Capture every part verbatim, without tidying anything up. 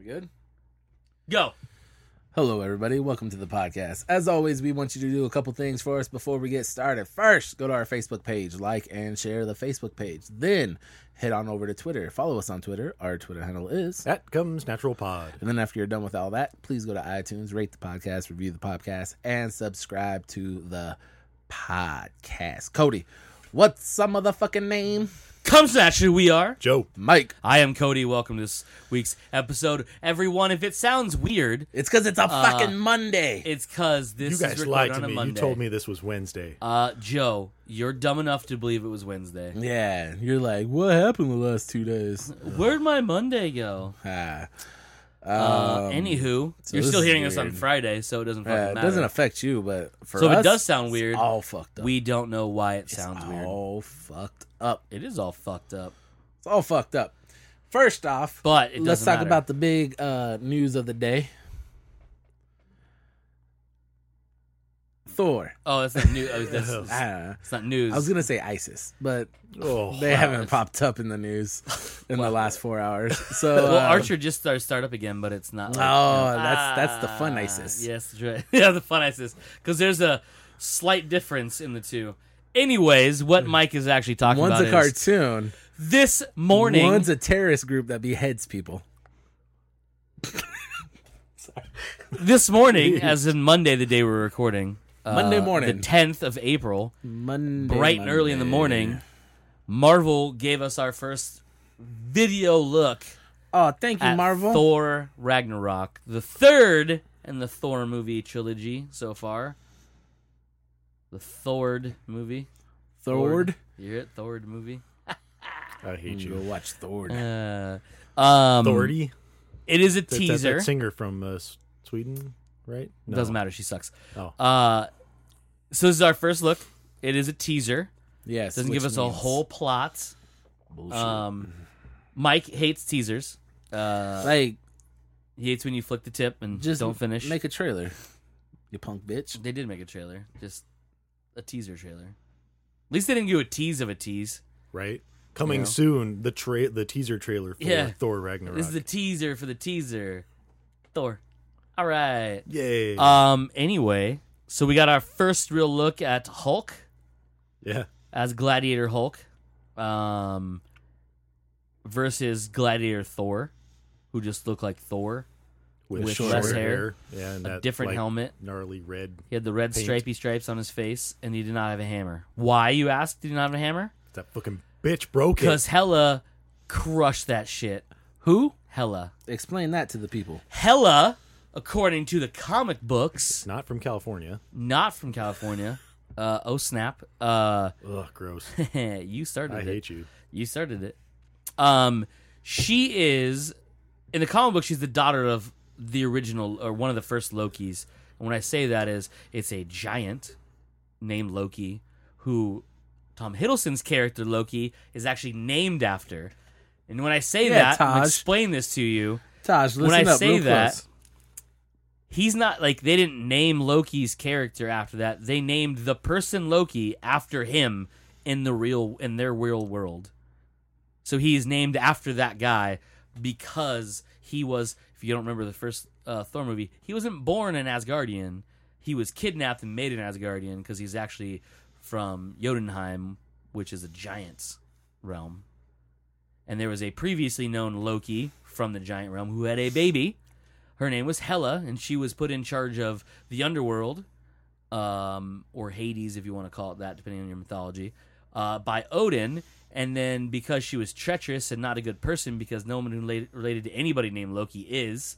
We good? Go. Hello, everybody. Welcome to the podcast. As always, we want you to do a couple things for us before we get started. First, go to our Facebook page, like and share the Facebook page. Then, head on over to Twitter. Follow us on Twitter. Our Twitter handle is That Comes Natural Pod. And then after you're done with all that, please go to iTunes, rate the podcast, review the podcast, and subscribe to the podcast. Cody, what's some motherfucking name? Comes naturally, we are. Joe. Mike. I am Cody. Welcome to this week's episode. Everyone, if it sounds weird, It's because it's a fucking Monday. it's because this You is guys recorded lied on to a me. You Monday. told me this was Wednesday. Uh, Joe, you're dumb enough to believe it was Wednesday. Yeah, you're like, what happened the last two days? Where'd my Monday go? Ah. Uh, Um, anywho, so you're this still is hearing us on weird. Friday, so it doesn't fucking Uh, it matter. doesn't affect you, but for so us, if it does sound it's weird, all fucked up. we don't know why it it's sounds weird. all fucked up. It is all fucked up. It's all fucked up. First off, But it let's doesn't talk matter. about the big uh, news of the day. Thor. Oh, that's not news. Oh, that's, I, don't know. it's not news. I was gonna say ISIS, but Oh, they wow. haven't popped up in the news in the last four hours. So, well, uh, Archer just started start up again, but it's not. Like, Oh, you know, that's- that's the fun ah, ISIS. Yes, that's right. Yeah, the fun ISIS, because there's a slight difference in the two. Anyways, what Mike is actually talking one's about a is cartoon. this morning. One's a terrorist group that beheads people. This morning, as in Monday, the day we're recording, uh, Monday morning. the tenth of April, Monday, bright and early in the Monday. morning, Marvel gave us our first video look Oh, thank you, at Marvel. Thor Ragnarok, the third in the Thor movie trilogy so far. The Thord movie. Thord. You hear it? Thord movie. I hate Go you. watch Thord. Uh, um, Thordy? It is a That's that, teaser. that singer from uh, S- Sweden, right? No. Doesn't matter. She sucks. Oh. Uh, so this is our first look. It is a teaser. Yes, Doesn't which give us a means whole plot. bullshit. Um, Mike hates teasers. Uh, like, he hates when you flick the tip and just don't finish. Make a trailer, you punk bitch. They did make a trailer. Just a teaser trailer. At least they didn't do a tease of a tease. Right? Coming Yeah. soon, the tra- the teaser trailer for Yeah. Thor Ragnarok. This is the teaser for the teaser. Thor. All right. Yay. Um. Anyway, so we got our first real look at Hulk yeah. as Gladiator Hulk, um, versus Gladiator Thor, who just looked like Thor. With, with short less hair, Yeah, and A that, different like, helmet. gnarly red. He had the red Paint. stripy stripes on his face, and he did not have a hammer. Why, you ask? Did he not have a hammer? That fucking bitch broke it. Because Hela crushed that shit. Who? Hela. Explain that to the people. Hela, according to the comic books, Not from California. not from California. Uh, oh snap! Uh, Ugh, gross. you started I it. hate you. You started it. Um, she is in the comic book. She's the daughter of the original or one of the first Lokis. And when I say that is, it's a giant named Loki who Tom Hiddleston's character Loki is actually named after. And when I say Yeah, that, I'm Taj. explain this to you. Taj, listen When I up say real that, close. He's not like they didn't name Loki's character after that. They named the person Loki after him in the real in their real world. So he's named after that guy because he was. If you don't remember the first uh, Thor movie, he wasn't born an Asgardian. He was kidnapped and made an Asgardian because he's actually from Jotunheim, which is a giant's realm. And there was a previously known Loki from the giant realm who had a baby. Her name was Hela, and she was put in charge of the underworld, um, or Hades, if you want to call it that, depending on your mythology, uh, by Odin. And then because she was treacherous and not a good person, because no one related, related to anybody named Loki is,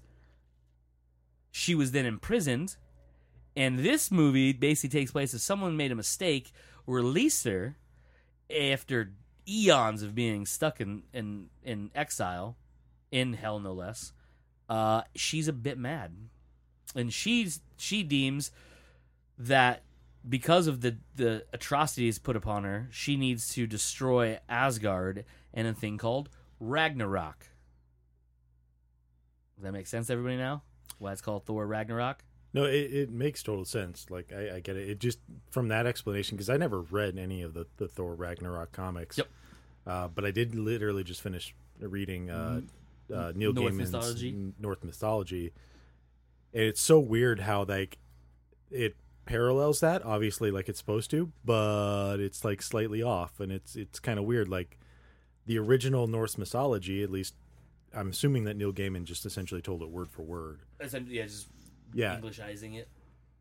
she was then imprisoned. And this movie basically takes place as someone made a mistake, released her after eons of being stuck in, in, in exile, in hell no less. Uh, she's a bit mad, and she's she deems that because of the the atrocities put upon her, she needs to destroy Asgard and a thing called Ragnarok. Does that make sense to everybody now? Why it's called Thor Ragnarok? No, it, it makes total sense. Like, I, I get it. It just, from that explanation, because I never read any of the, the Thor Ragnarok comics. Yep. Uh, but I did literally just finish reading uh, uh, Neil North Gaiman's mythology. North mythology. And it's so weird how like it parallels that, obviously, like it's supposed to, but it's like slightly off, and it's it's kind of weird. Like the original Norse mythology, at least I'm assuming that Neil Gaiman just essentially told it word for word. Yeah, just Yeah. Englishizing it.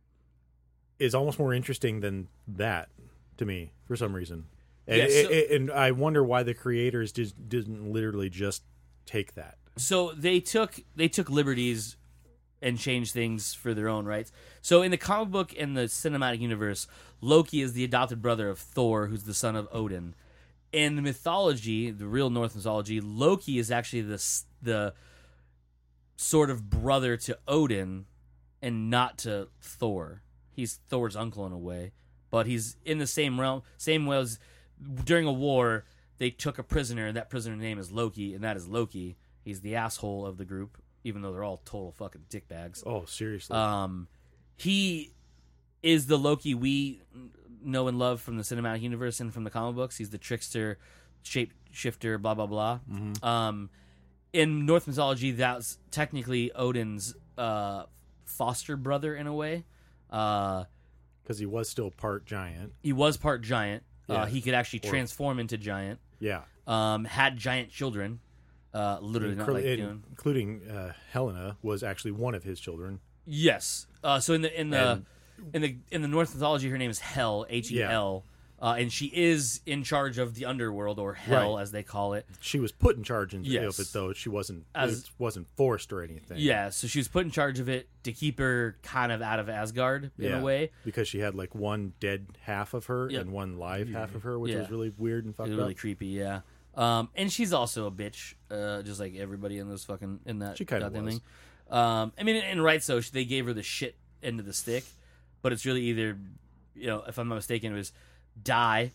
Is almost more interesting than that to me for some reason. And, Yeah, so- it- it- and I wonder why the creators just didn't literally just take that. So they took they took liberties and changed things for their own rights. So in the comic book and the cinematic universe, Loki is the adopted brother of Thor, who's the son of Odin. In the mythology, the real Norse mythology, Loki is actually the s- the sort of brother to Odin and not to Thor. He's Thor's uncle in a way, but he's in the same realm. Same way as during a war, they took a prisoner, and that prisoner's name is Loki, and that is Loki. He's the asshole of the group, even though they're all total fucking dickbags. Oh, seriously. Um, he is the Loki we know and love from the cinematic universe and from the comic books. He's the trickster, shapeshifter, blah blah blah. Mm-hmm. Um, in Norse mythology, that's technically Odin's uh, foster brother in a way. Uh, Because he was still part giant. he was part giant. Yeah. Uh, he could actually Or- transform into giant. Yeah. Um, had giant children. Uh, literally not Inclu- like in- Dune. including uh, Helena was actually one of his children. Yes. Uh, so in the in the And- in the in the Norse mythology, her name is Hel, H E L, uh, and she is in charge of the underworld, or Hell Right. as they call it. She was put in charge in- Yes. of it, though. She wasn't As- it wasn't forced or anything. Yeah, so she was put in charge of it to keep her kind of out of Asgard in Yeah. a way. Because she had like one dead half of her Yep. and one live half of her, which Yeah. was really weird and It fucked was really up. creepy, yeah. Um, and she's also a bitch, uh, just like everybody in this fucking in that She kinda goddamn was. thing. Um, I mean, and right, so they gave her the shit end of the stick, but it's really either, you know, if I'm not mistaken, it was die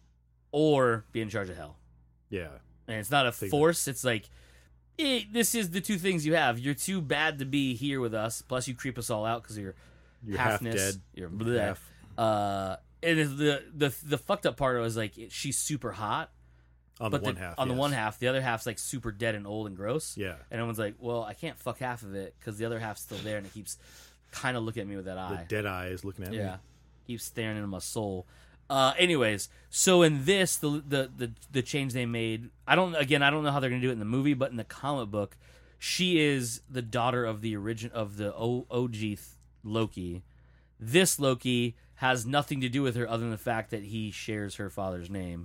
or be in charge of Hell. Yeah. And it's not a Think- force. It's like, eh, this is the two things you have. You're too bad to be here with us. Plus, you creep us all out because you're, You're half halfness. dead. You're bleh. Half. Uh, and it's the the the fucked up part was like she's super hot, On but the one the- half. on the yes. one half, the other half's like super dead and old and gross. Yeah. And everyone's like, well, I can't fuck half of it because the other half's still there, and it keeps kind of looking at me with that The eye. dead eye is looking at Yeah, me. keeps staring into my soul. Uh, anyways, so in this, the, the the the change they made, I don't again, I don't know how they're gonna do it in the movie, but in the comic book, she is the daughter of the origin of the o- O G th- Loki. This Loki has nothing to do with her other than the fact that he shares her father's name.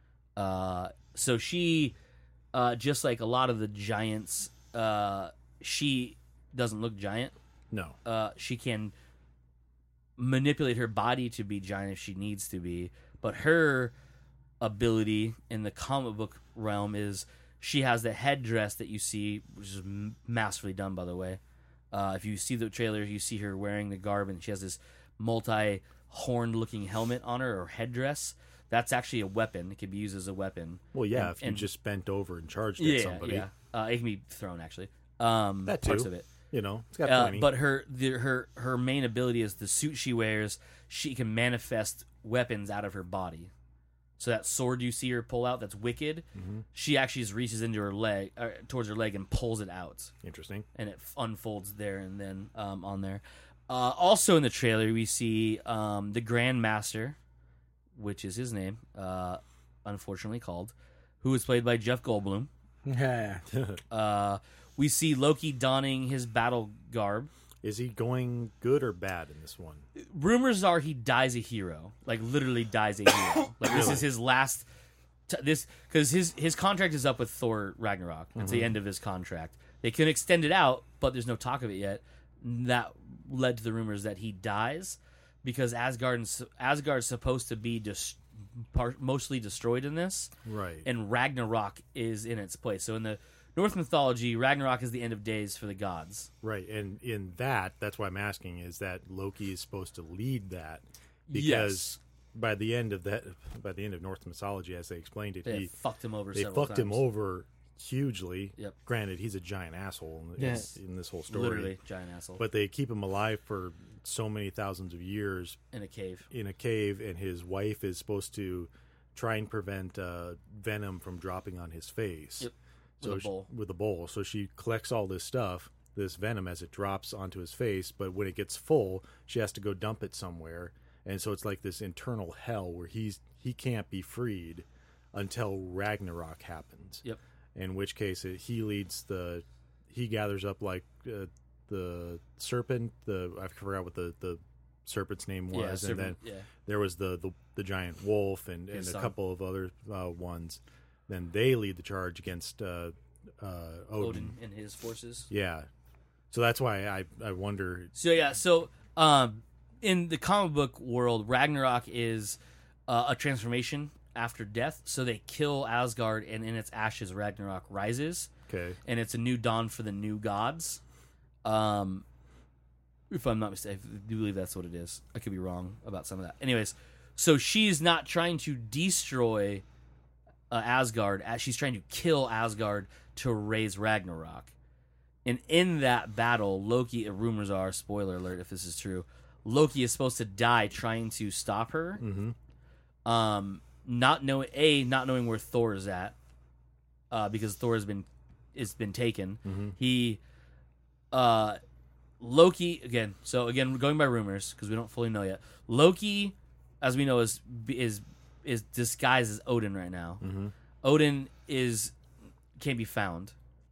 Uh, so she, uh, just like a lot of the giants, uh, she doesn't look giant. No. Uh, she can manipulate her body to be giant if she needs to be, but her ability in the comic book realm is she has the headdress that you see, which is m- masterfully done, by the way. Uh, if you see the trailer, you see her wearing the garb, and she has this multi-horned looking helmet on her, or headdress. That's actually a weapon. It can be used as a weapon. Well, yeah, And- if you and- just bent over and charged at Yeah, somebody. yeah. Uh, it can be thrown, actually. Um, That parts too. of it. You know, it's got Uh, plenty. but her the, her her main ability is the suit she wears. She can manifest weapons out of her body. So that sword you see her pull out, that's wicked. Mm-hmm. She actually just reaches into her leg, uh, towards her leg, and pulls it out, Interesting. and it f- unfolds there and then um, on there. Uh, also in the trailer, we see um, the Grand Master, which is his name, uh, unfortunately called, who is played by Jeff Goldblum. Yeah. Uh, we see Loki donning his battle garb. Is he going good or bad in this one? Rumors are he dies a hero, like literally dies a hero. Like this is his last. T- this because his his contract is up with Thor Ragnarok. It's the end of his contract. They can extend it out, but there's no talk of it yet. That led to the rumors that he dies because Asgard and, Asgard's supposed to be dis- par- mostly destroyed in this, Right. and Ragnarok is in its place. So in the Norse mythology, Ragnarok is the end of days for the gods. Right, and in that, that's why I'm asking, is that Loki is supposed to lead that because Yes. by the end of that, by the end of Norse mythology, as they explained it, They he fucked him over. they several fucked him times. over hugely. Yep. Granted, he's a giant asshole in, Yes. in this whole story, Literally, giant asshole but they keep him alive for so many thousands of years in a cave. in a cave, and his wife is supposed to try and prevent uh, venom from dropping on his face. Yep. So With a she- bowl. with a bowl. So she collects all this stuff, this venom, as it drops onto his face. But when it gets full, she has to go dump it somewhere. And so it's like this internal hell where he's he can't be freed until Ragnarok happens. Yep. In which case, it, he leads the he gathers up like uh, the serpent. The I forgot what the the serpent's name was, Yeah, and serpent, then yeah. there was the, the the giant wolf and, and His a son. couple of other uh, ones. Then they lead the charge against uh, uh, Odin. Odin and his forces. Yeah, so that's why I I wonder. So yeah, so um, in the comic book world, Ragnarok is uh, a transformation after death. So they kill Asgard, and in its ashes, Ragnarok rises, Okay, and it's a new dawn for the new gods. Um, if I'm not mistaken, I do believe that's what it is. I could be wrong about some of that. Anyways, so she's not trying to destroy uh, Asgard, as she's trying to kill Asgard to raise Ragnarok. And in that battle, Loki, uh, rumors are, spoiler alert if this is true, Loki is supposed to die trying to stop her. mm-hmm. Um, not knowing a not knowing where Thor is at, uh, because Thor has been has been taken. Mm-hmm. He, uh, Loki again. So again, going by rumors because we don't fully know yet. Loki, as we know, is is is disguised as Odin right now. Mm-hmm. Odin is can't be found.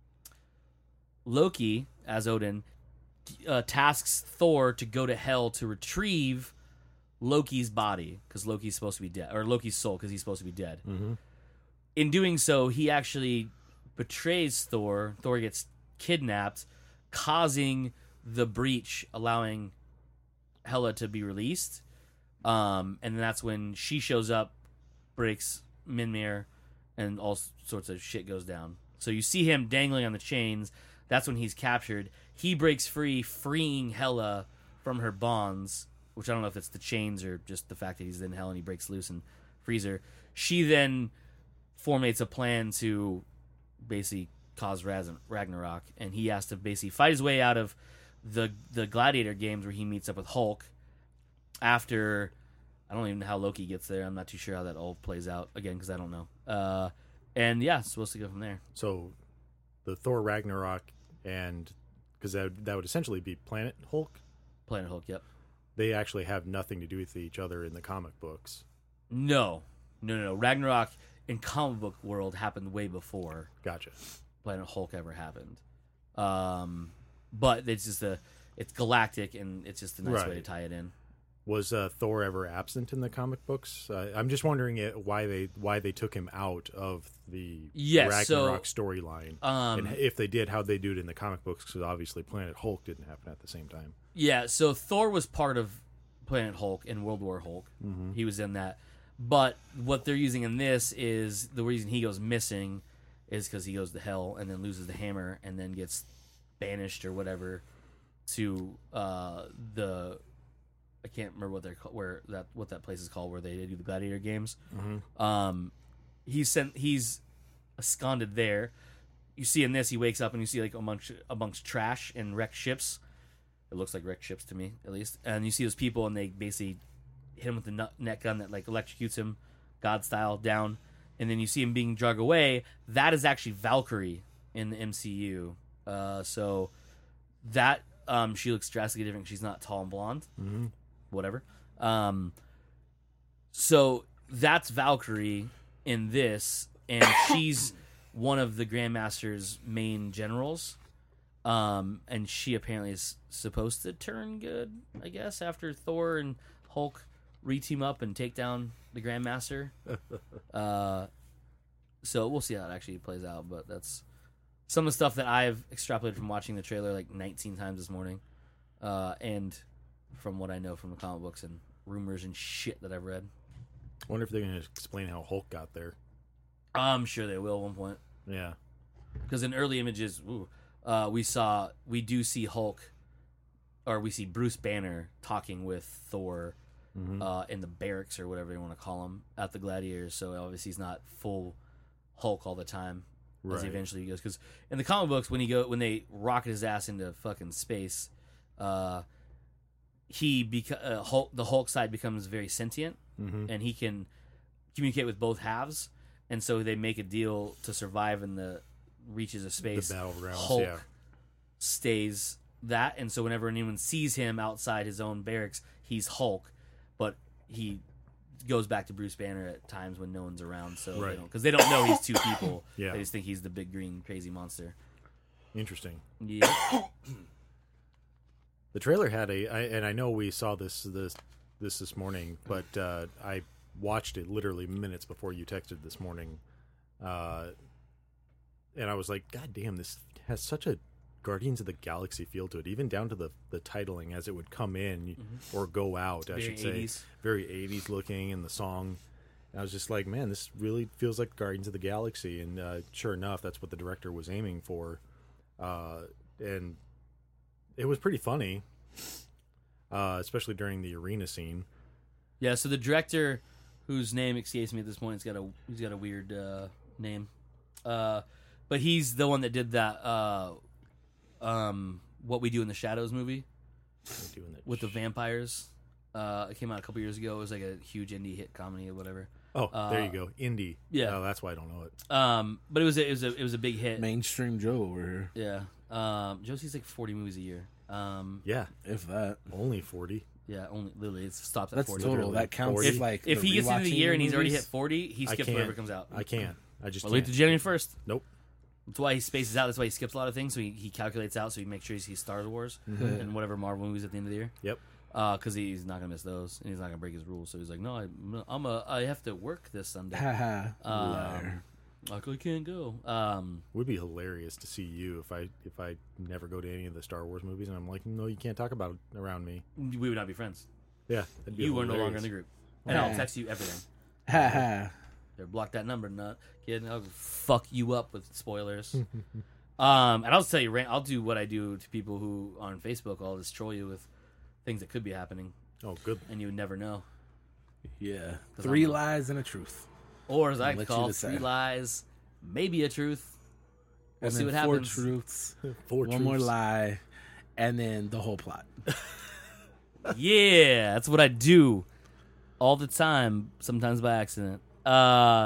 Loki, as Odin, uh, tasks Thor to go to Hell to retrieve Loki's body because Loki's supposed to be dead, or Loki's soul because he's supposed to be dead. Mm-hmm. In doing so, he actually betrays Thor. Thor gets kidnapped, causing the breach, allowing Hela to be released. Um, and that's when she shows up, breaks Mimir, and all sorts of shit goes down. So you see him dangling on the chains. That's when he's captured. He breaks free, freeing Hela from her bonds, which I don't know if it's the chains or just the fact that he's in hell and he breaks loose and frees her. She then formates a plan to basically cause Raz- Ragnarok, and he has to basically fight his way out of the the Gladiator games where he meets up with Hulk. After, I don't even know how Loki gets there. I'm not too sure how that all plays out again because I don't know. Uh, and yeah, it's supposed to go from there. So the Thor Ragnarok, and because that that would essentially be Planet Hulk. Planet Hulk, yep. They actually have nothing to do with each other in the comic books. No, no, no, no. Ragnarok in comic book world happened way before Gotcha. Planet Hulk ever happened. Um, but it's just a, it's galactic, and it's just a nice way to Right. tie it in. Was uh, Thor ever absent in the comic books? Uh, I'm just wondering it, why they why they took him out of the Yes, so, Ragnarok storyline, Um, and if they did, how'd they do it in the comic books? Because obviously Planet Hulk didn't happen at the same time. yeah, so Thor was part of Planet Hulk and World War Hulk. Mm-hmm. He was in that. But what they're using in this is the reason he goes missing is because he goes to hell and then loses the hammer and then gets banished or whatever to uh, the I can't remember what they're called, where that what that place is called where they do the Gladiator games. Mm-hmm. Um, he's sent he's absconded there. You see in this, he wakes up and you see like amongst amongst trash and wrecked ships. It looks like wrecked ships to me, at least. And you see those people, and they basically hit him with the nut, net gun that like electrocutes him, God style, down. And then you see him being dragged away. That is actually Valkyrie in the M C U. Uh, so that um, she looks drastically different. She's not tall and blonde. Mm-hmm. Whatever. Um, so that's Valkyrie in this, and she's one of the Grandmaster's main generals. Um, and she apparently is supposed to turn good, I guess, after Thor and Hulk re-team up and take down the Grandmaster. uh, so we'll see how it actually plays out, but that's some of the stuff that I've extrapolated from watching the trailer like nineteen times this morning. Uh, and from what I know from the comic books and rumors and shit that I've read. I wonder if they're going to explain how Hulk got there. I'm sure they will at one point. Yeah. Because in early images, ooh, uh, we saw, we do see Hulk, or we see Bruce Banner talking with Thor Mm-hmm. uh, in the barracks or whatever you want to call him at the Gladiators. So obviously he's not full Hulk all the time as he Right. eventually goes. Because in the comic books, when he go when they rocket his ass into fucking space, uh, he beca- uh, Hulk, the Hulk side becomes very sentient, Mm-hmm. and he can communicate with both halves. And so they make a deal to survive in the reaches a space, The battlegrounds, Hulk yeah. stays that, and so whenever anyone sees him outside his own barracks, he's Hulk, but he goes back to Bruce Banner at times when no one's around, so Right. they don't, because they don't know he's two people. Yeah. They just think he's the big green crazy monster. Interesting. Yeah. The trailer had a, I, and I know we saw this this this this morning, but uh, I watched it literally minutes before you texted this morning, uh, and I was like, God damn, this has such a Guardians of the Galaxy feel to it, even down to the, the titling as it would come in Mm-hmm. or go out, I Very should say. eighties. Very eighties looking, and the song. And I was just like, man, this really feels like Guardians of the Galaxy, and uh, sure enough, that's what the director was aiming for, uh, and it was pretty funny, uh, especially during the arena scene. Yeah, so the director, whose name escapes me at this point, he's got a he's got a weird uh, name, uh, but he's the one that did that. Uh, um, What We Do in the Shadows movie Doing that with the sh- vampires. Uh, it came out a couple years ago. It was like a huge indie hit comedy or whatever. Oh, there uh, you go, indie. yeah. Oh, that's why I don't know it. Um, but it was a, it was a it was a big hit. Mainstream Joe over here, Yeah. Um, Joe sees like forty movies a year. Um, Yeah, if that. only forty. yeah, only literally it stops at That's forty. total. Literally That counts forty. as like If the he gets into the rewatching year and he's already movies. hit forty, he I skips can't. whatever comes out. I can't. I just Well, leave can't. the January first. Nope. That's why he spaces out. That's why he skips a lot of things. So he, he calculates out. So he makes sure he sees Star Wars and whatever Marvel movies at the end of the year. Yep. Because he's not gonna miss those, and he's not gonna break his rules. So he's like, no, I, I'm a, I have to work this Sunday. Haha, Um, liar. Like I can't go. Um, Would be hilarious to see you if I if I never go to any of the Star Wars movies, and I'm like, no, you can't talk about it around me. we would not be friends. Yeah, that'd be You were no hilarious. longer in the group, and I'll Yeah. text you everything. Haha. There, block that number, nut kid. I'll fuck you up with spoilers. um, and I'll tell you, Ran- I'll do what I do to people who on Facebook. I'll just troll you with things that could be happening, Oh, good. and you would never know. Yeah, 'Cause three I'm a- lies and a truth, Or as I I'll let you call decide. three lies, maybe a truth. We'll and see then what four happens. truths, Four one more truths. lie, and then the whole plot. Yeah, that's what I do all the time, sometimes by accident. Uh,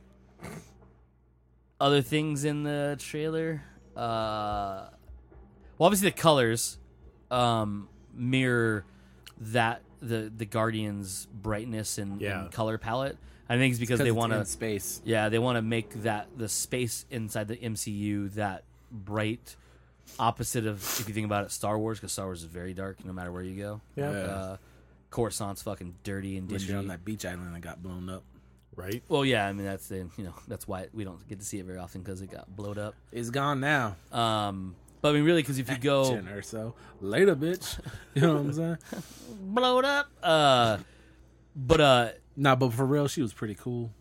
other things in the trailer. Uh, well, obviously the colors um, mirror that the the Guardians' brightness and, Yeah. and color palette. I think it's because they it's want in to. space. Yeah, they want to make that the space inside the M C U that bright, opposite of if you think about it, Star Wars, because Star Wars is very dark no matter where you go. Yeah. Yeah. Uh, Coruscant's fucking dirty and Unless dingy. you're on that beach island that got blown up. Right? Well, yeah, I mean that's the you know that's why we don't get to see it very often because it got blowed up. It's gone now. Um, but I mean, really, because if you go Jen or so later, bitch. You know what I'm saying? blowed up, uh, but uh, Nah, but for real, she was pretty cool.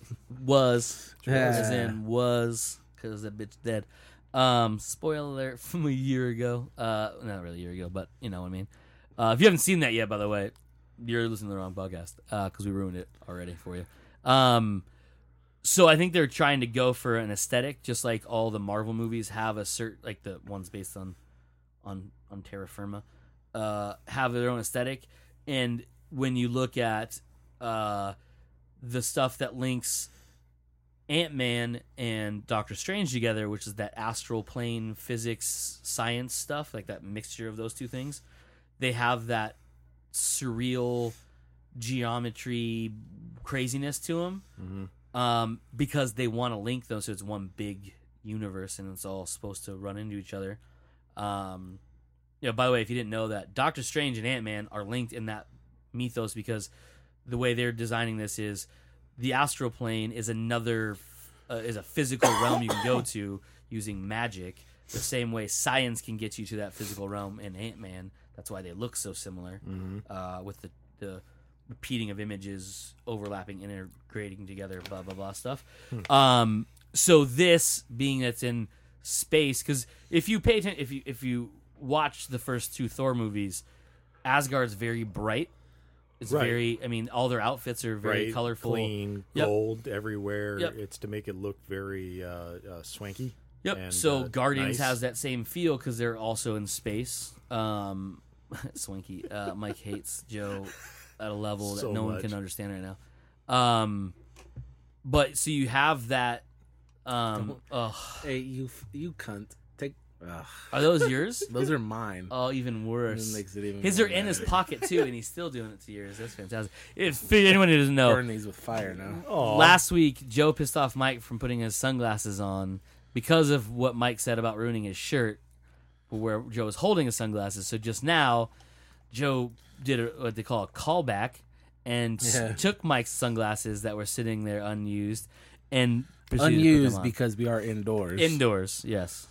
was Yeah. as in was because that bitch dead. Um, spoiler alert from a year ago. Uh, not really a year ago, but you know what I mean. Uh, if you haven't seen that yet, by the way, you're listening to the wrong podcast because we ruined it already for you. Um, so I think they're trying to go for an aesthetic, just like all the Marvel movies have a certain, like the ones based on on on Terra Firma, uh, have their own aesthetic. And when you look at uh, the stuff that links Ant-Man and Doctor Strange together, which is that astral plane physics science stuff, like that mixture of those two things, they have that surreal geometry craziness to them Mm-hmm. um, because they want to link them so it's one big universe and it's all supposed to run into each other. Um, you know, by the way, if you didn't know that, Doctor Strange and Ant-Man are linked in that mythos because the way they're designing this is the astral plane is another uh, is a physical realm you can go to using magic the same way science can get you to that physical realm in Ant-Man. That's why they look so similar Mm-hmm. uh, with the, the repeating of images overlapping, integrating together, blah blah blah stuff. Um, so this being that's in space, because if you pay attention, if you if you watch the first two Thor movies, Asgard's very bright. It's Right. very. I mean, all their outfits are very Right, colorful. clean, Yep. gold everywhere. Yep. It's to make it look very uh, uh, swanky. Yep. and, so uh, Guardians nice. has that same feel because they're also in space. Um, Swanky. Uh, Mike hates Joe at a level that So no one much. can understand right now. Um, but so you have that Um, ugh. Hey, you you cunt. Take. Ugh. Are those yours? Those are mine. Oh, even worse. It makes it even His more are in his bad. pocket too, and he's still doing it to yours. That's fantastic. If anyone who doesn't know, Burn these with fire now. Aw. last week Joe pissed off Mike from putting his sunglasses on because of what Mike said about ruining his shirt, where Joe was holding his sunglasses. So just now, Joe did a, what they call a callback and s- Yeah. took Mike's sunglasses that were sitting there unused and proceeded to put them Unused on. because we are indoors. Indoors, yes.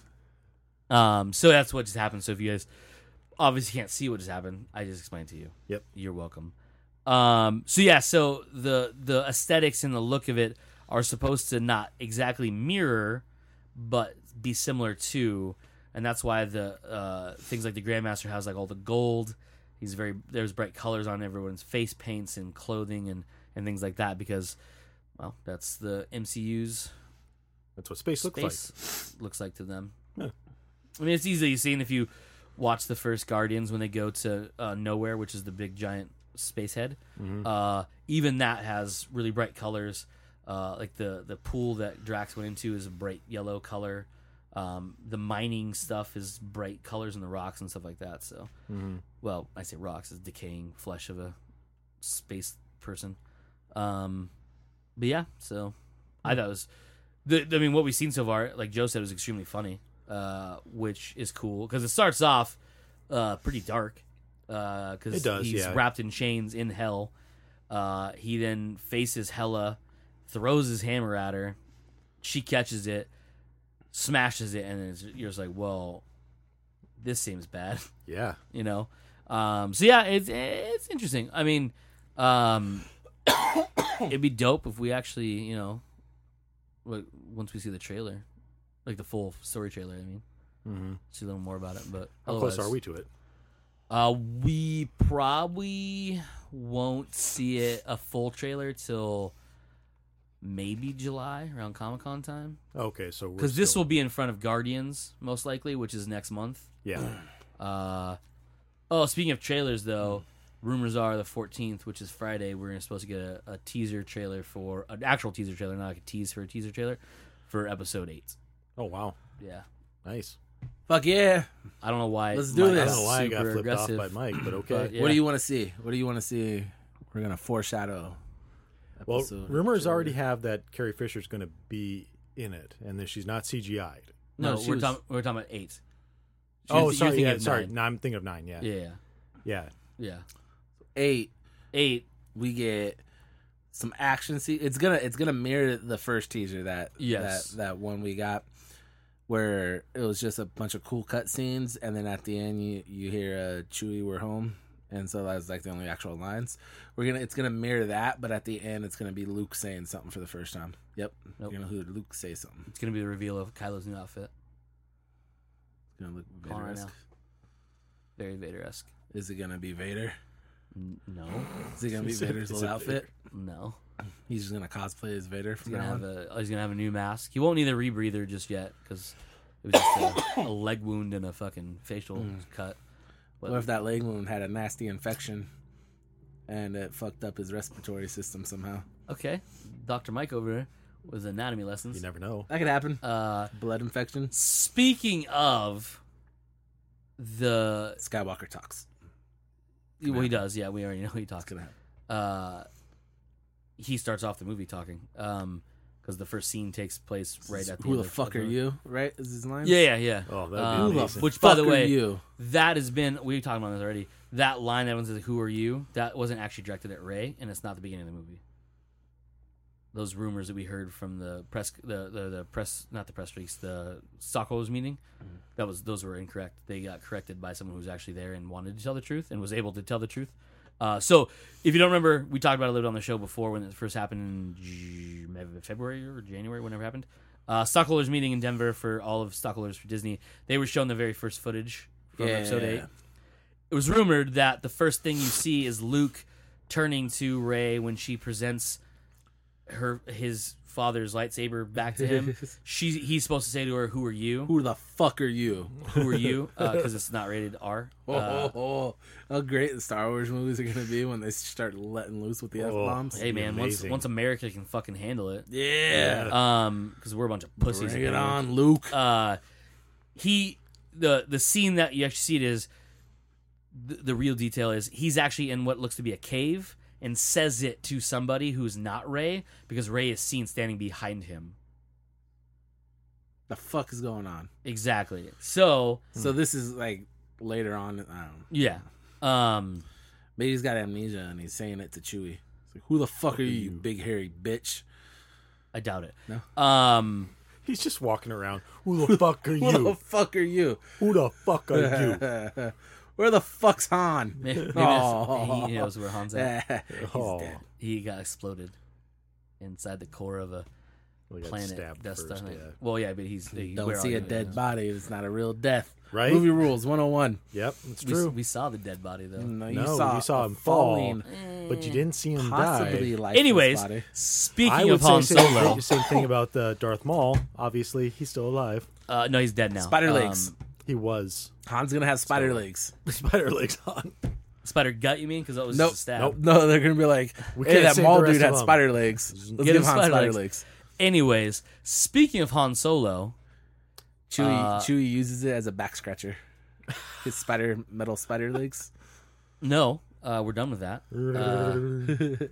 Um, so that's what just happened. So if you guys obviously can't see what just happened, I just explained to you. Yep. You're welcome. Um, so yeah, so the the aesthetics and the look of it are supposed to not exactly mirror, but be similar to, and that's why the uh, things like the Grandmaster has like all the gold. He's very there's bright colors on everyone's face paints and clothing and and things like that because, well, that's the M C U's That's what space, looks like. space looks like to them. Yeah. I mean, it's easily seen if you watch the first Guardians when they go to uh, Nowhere, which is the big giant space head. Mm-hmm. Uh, even that has really bright colors. Uh, like the the pool that Drax went into is a bright yellow color. Um, the mining stuff is bright colors in the rocks and stuff like that. So, Mm-hmm. well, I say rocks is decaying flesh of a space person. Um, but yeah, so I thought it was. The, I mean, what we've seen so far, like Joe said, was extremely funny, uh, which is cool because it starts off uh, pretty dark because It does, he's yeah. wrapped in chains in hell. Uh, he then faces Hela, throws his hammer at her. She catches it, smashes it, and it's, you're just like, well, this seems bad. Yeah. You know, um, so yeah, it's it's interesting. I mean, um, it'd be dope if we actually, you know, like, once we see the trailer, like the full story trailer. I mean, Mm-hmm. see a little more about it. But How otherwise, close are we to it? Uh, we probably won't see it a full trailer till maybe July around Comic Con time, Okay, so we're because this still- will be in front of Guardians most likely, which is next month. yeah. Uh, oh, speaking of trailers, though, rumors are the fourteenth, which is Friday, we're supposed to get a, a teaser trailer for an actual teaser trailer, not like a tease for a teaser trailer for episode eight. Oh wow, Yeah, nice. Fuck yeah. I don't know why. Let's do Mike this. I got don't know why I got super flipped off aggressive, by Mike, but okay. but, yeah. What do you want to see? What do you want to see? We're going to foreshadow. Well, episode rumors trailer. already have that Carrie Fisher's going to be in it, and that she's not C G I'd. No, No, she we're was- talking. We're talking about eight. Oh, You're- sorry. you're thinking Yeah, of sorry. nine. No, I'm thinking of nine. Yeah. Yeah, Yeah. yeah. Eight. Eight. We get some action. See, it's gonna it's gonna mirror the first teaser that Yes. that that one we got, where it was just a bunch of cool cut scenes, and then at the end you you hear uh, Chewie, we're home, and so that was like the only actual lines. We're gonna it's gonna mirror that, but at the end it's gonna be Luke saying something for the first time. Yep, Nope. you're gonna hear Luke say something. It's gonna be the reveal of Kylo's new outfit. It's gonna look Calling right Vader-esque. now. Very Vader-esque. Is it gonna be Vader? N- No, Is it gonna be Is it- Vader's is little it outfit? no. He's just gonna cosplay as Vader He's from gonna now have on. a. oh, He's gonna have a new mask. He won't need a rebreather just yet because it was just a, a leg wound and a fucking facial Mm. cut. But What if that leg wound had a nasty infection and it fucked up his respiratory system somehow? okay, Doctor Mike over there with anatomy lessons. You never know. That could happen. Uh, Blood infection. speaking of the, Skywalker talks. well, he does. Yeah, we already know he That's talks. gonna happen. Uh, he starts off the movie talking. Um, because the first scene takes place right at the Who end the of fuck are episode. you? Right? Is his line? Yeah, yeah, yeah. Oh, that'd be Um, Who the amazing. Which, fuck by the are way, you? that has been we talked about this already. That line that says "Who are you?" that wasn't actually directed at Rey, and it's not the beginning of the movie. Those rumors that we heard from the press, the the, the press, not the press release, the stockholders meeting, Mm-hmm. that was those were incorrect. They got corrected by someone who was actually there and wanted to tell the truth and was able to tell the truth. Uh, so, if you don't remember, we talked about it a little bit on the show before when it first happened in J- maybe February or January, whenever it happened. Uh, stockholders meeting in Denver for all of stockholders for Disney. They were shown the very first footage from Yeah. episode eight. It was rumored that the first thing you see is Luke turning to Rey when she presents her his father's lightsaber back to him, she he's supposed to say to her, "Who are you? Who the fuck are you? Who are you?" Because uh, it's not rated R. Oh, Uh, oh, oh, how great the Star Wars movies are going to be when they start letting loose with the F bombs. hey man, once amazing. once America can fucking handle it, Yeah. um, because we're a bunch of pussies. Bring it here. on, Luke. Uh, he the the scene that you actually see it is the, the real detail is he's actually in what looks to be a cave and says it to somebody who's not Rey because Rey is seen standing behind him. The fuck is going on? Exactly. So So this is like later on. I don't know. yeah, um, Maybe he's got amnesia and he's saying it to Chewie. It's like, who the fuck are you, you big hairy bitch? I doubt it. No? Um, He's just walking around. Who the fuck are Who the you? fuck are you? Who the fuck are you? Where the fuck's Han? maybe, maybe Oh. that's- he knows where Han's at. He's Oh. dead. He got exploded inside the core of a Well, he got planet. stabbed Death first, Star. yeah. Well, yeah, but he's he, Don't we're see a arguing dead it. body. It's not a real death. Right? Movie rules one oh one. Yep, it's We, true. we saw the dead body though. No, you No, saw, you saw a him fall. falling, But you didn't see him possibly die. lifeless Anyways, body. speaking I would of Han say same, Solo, thing- same thing about uh, Darth Maul. Obviously, he's still alive. uh, no, he's dead now. Spider Um, legs. He was. Han's gonna have spider legs. Spider legs on. spider gut, you mean? Because that was Nope. just a stab. Nope. No, they're gonna be like, We hey, can't that save Maul the rest dude of had them. spider legs. Let's Get give him Han spider spider legs. legs. Anyways, speaking of Han Solo, Chewie, Uh, Chewie uses it as a back scratcher. His spider metal spider legs. no, uh, we're done with that. Uh,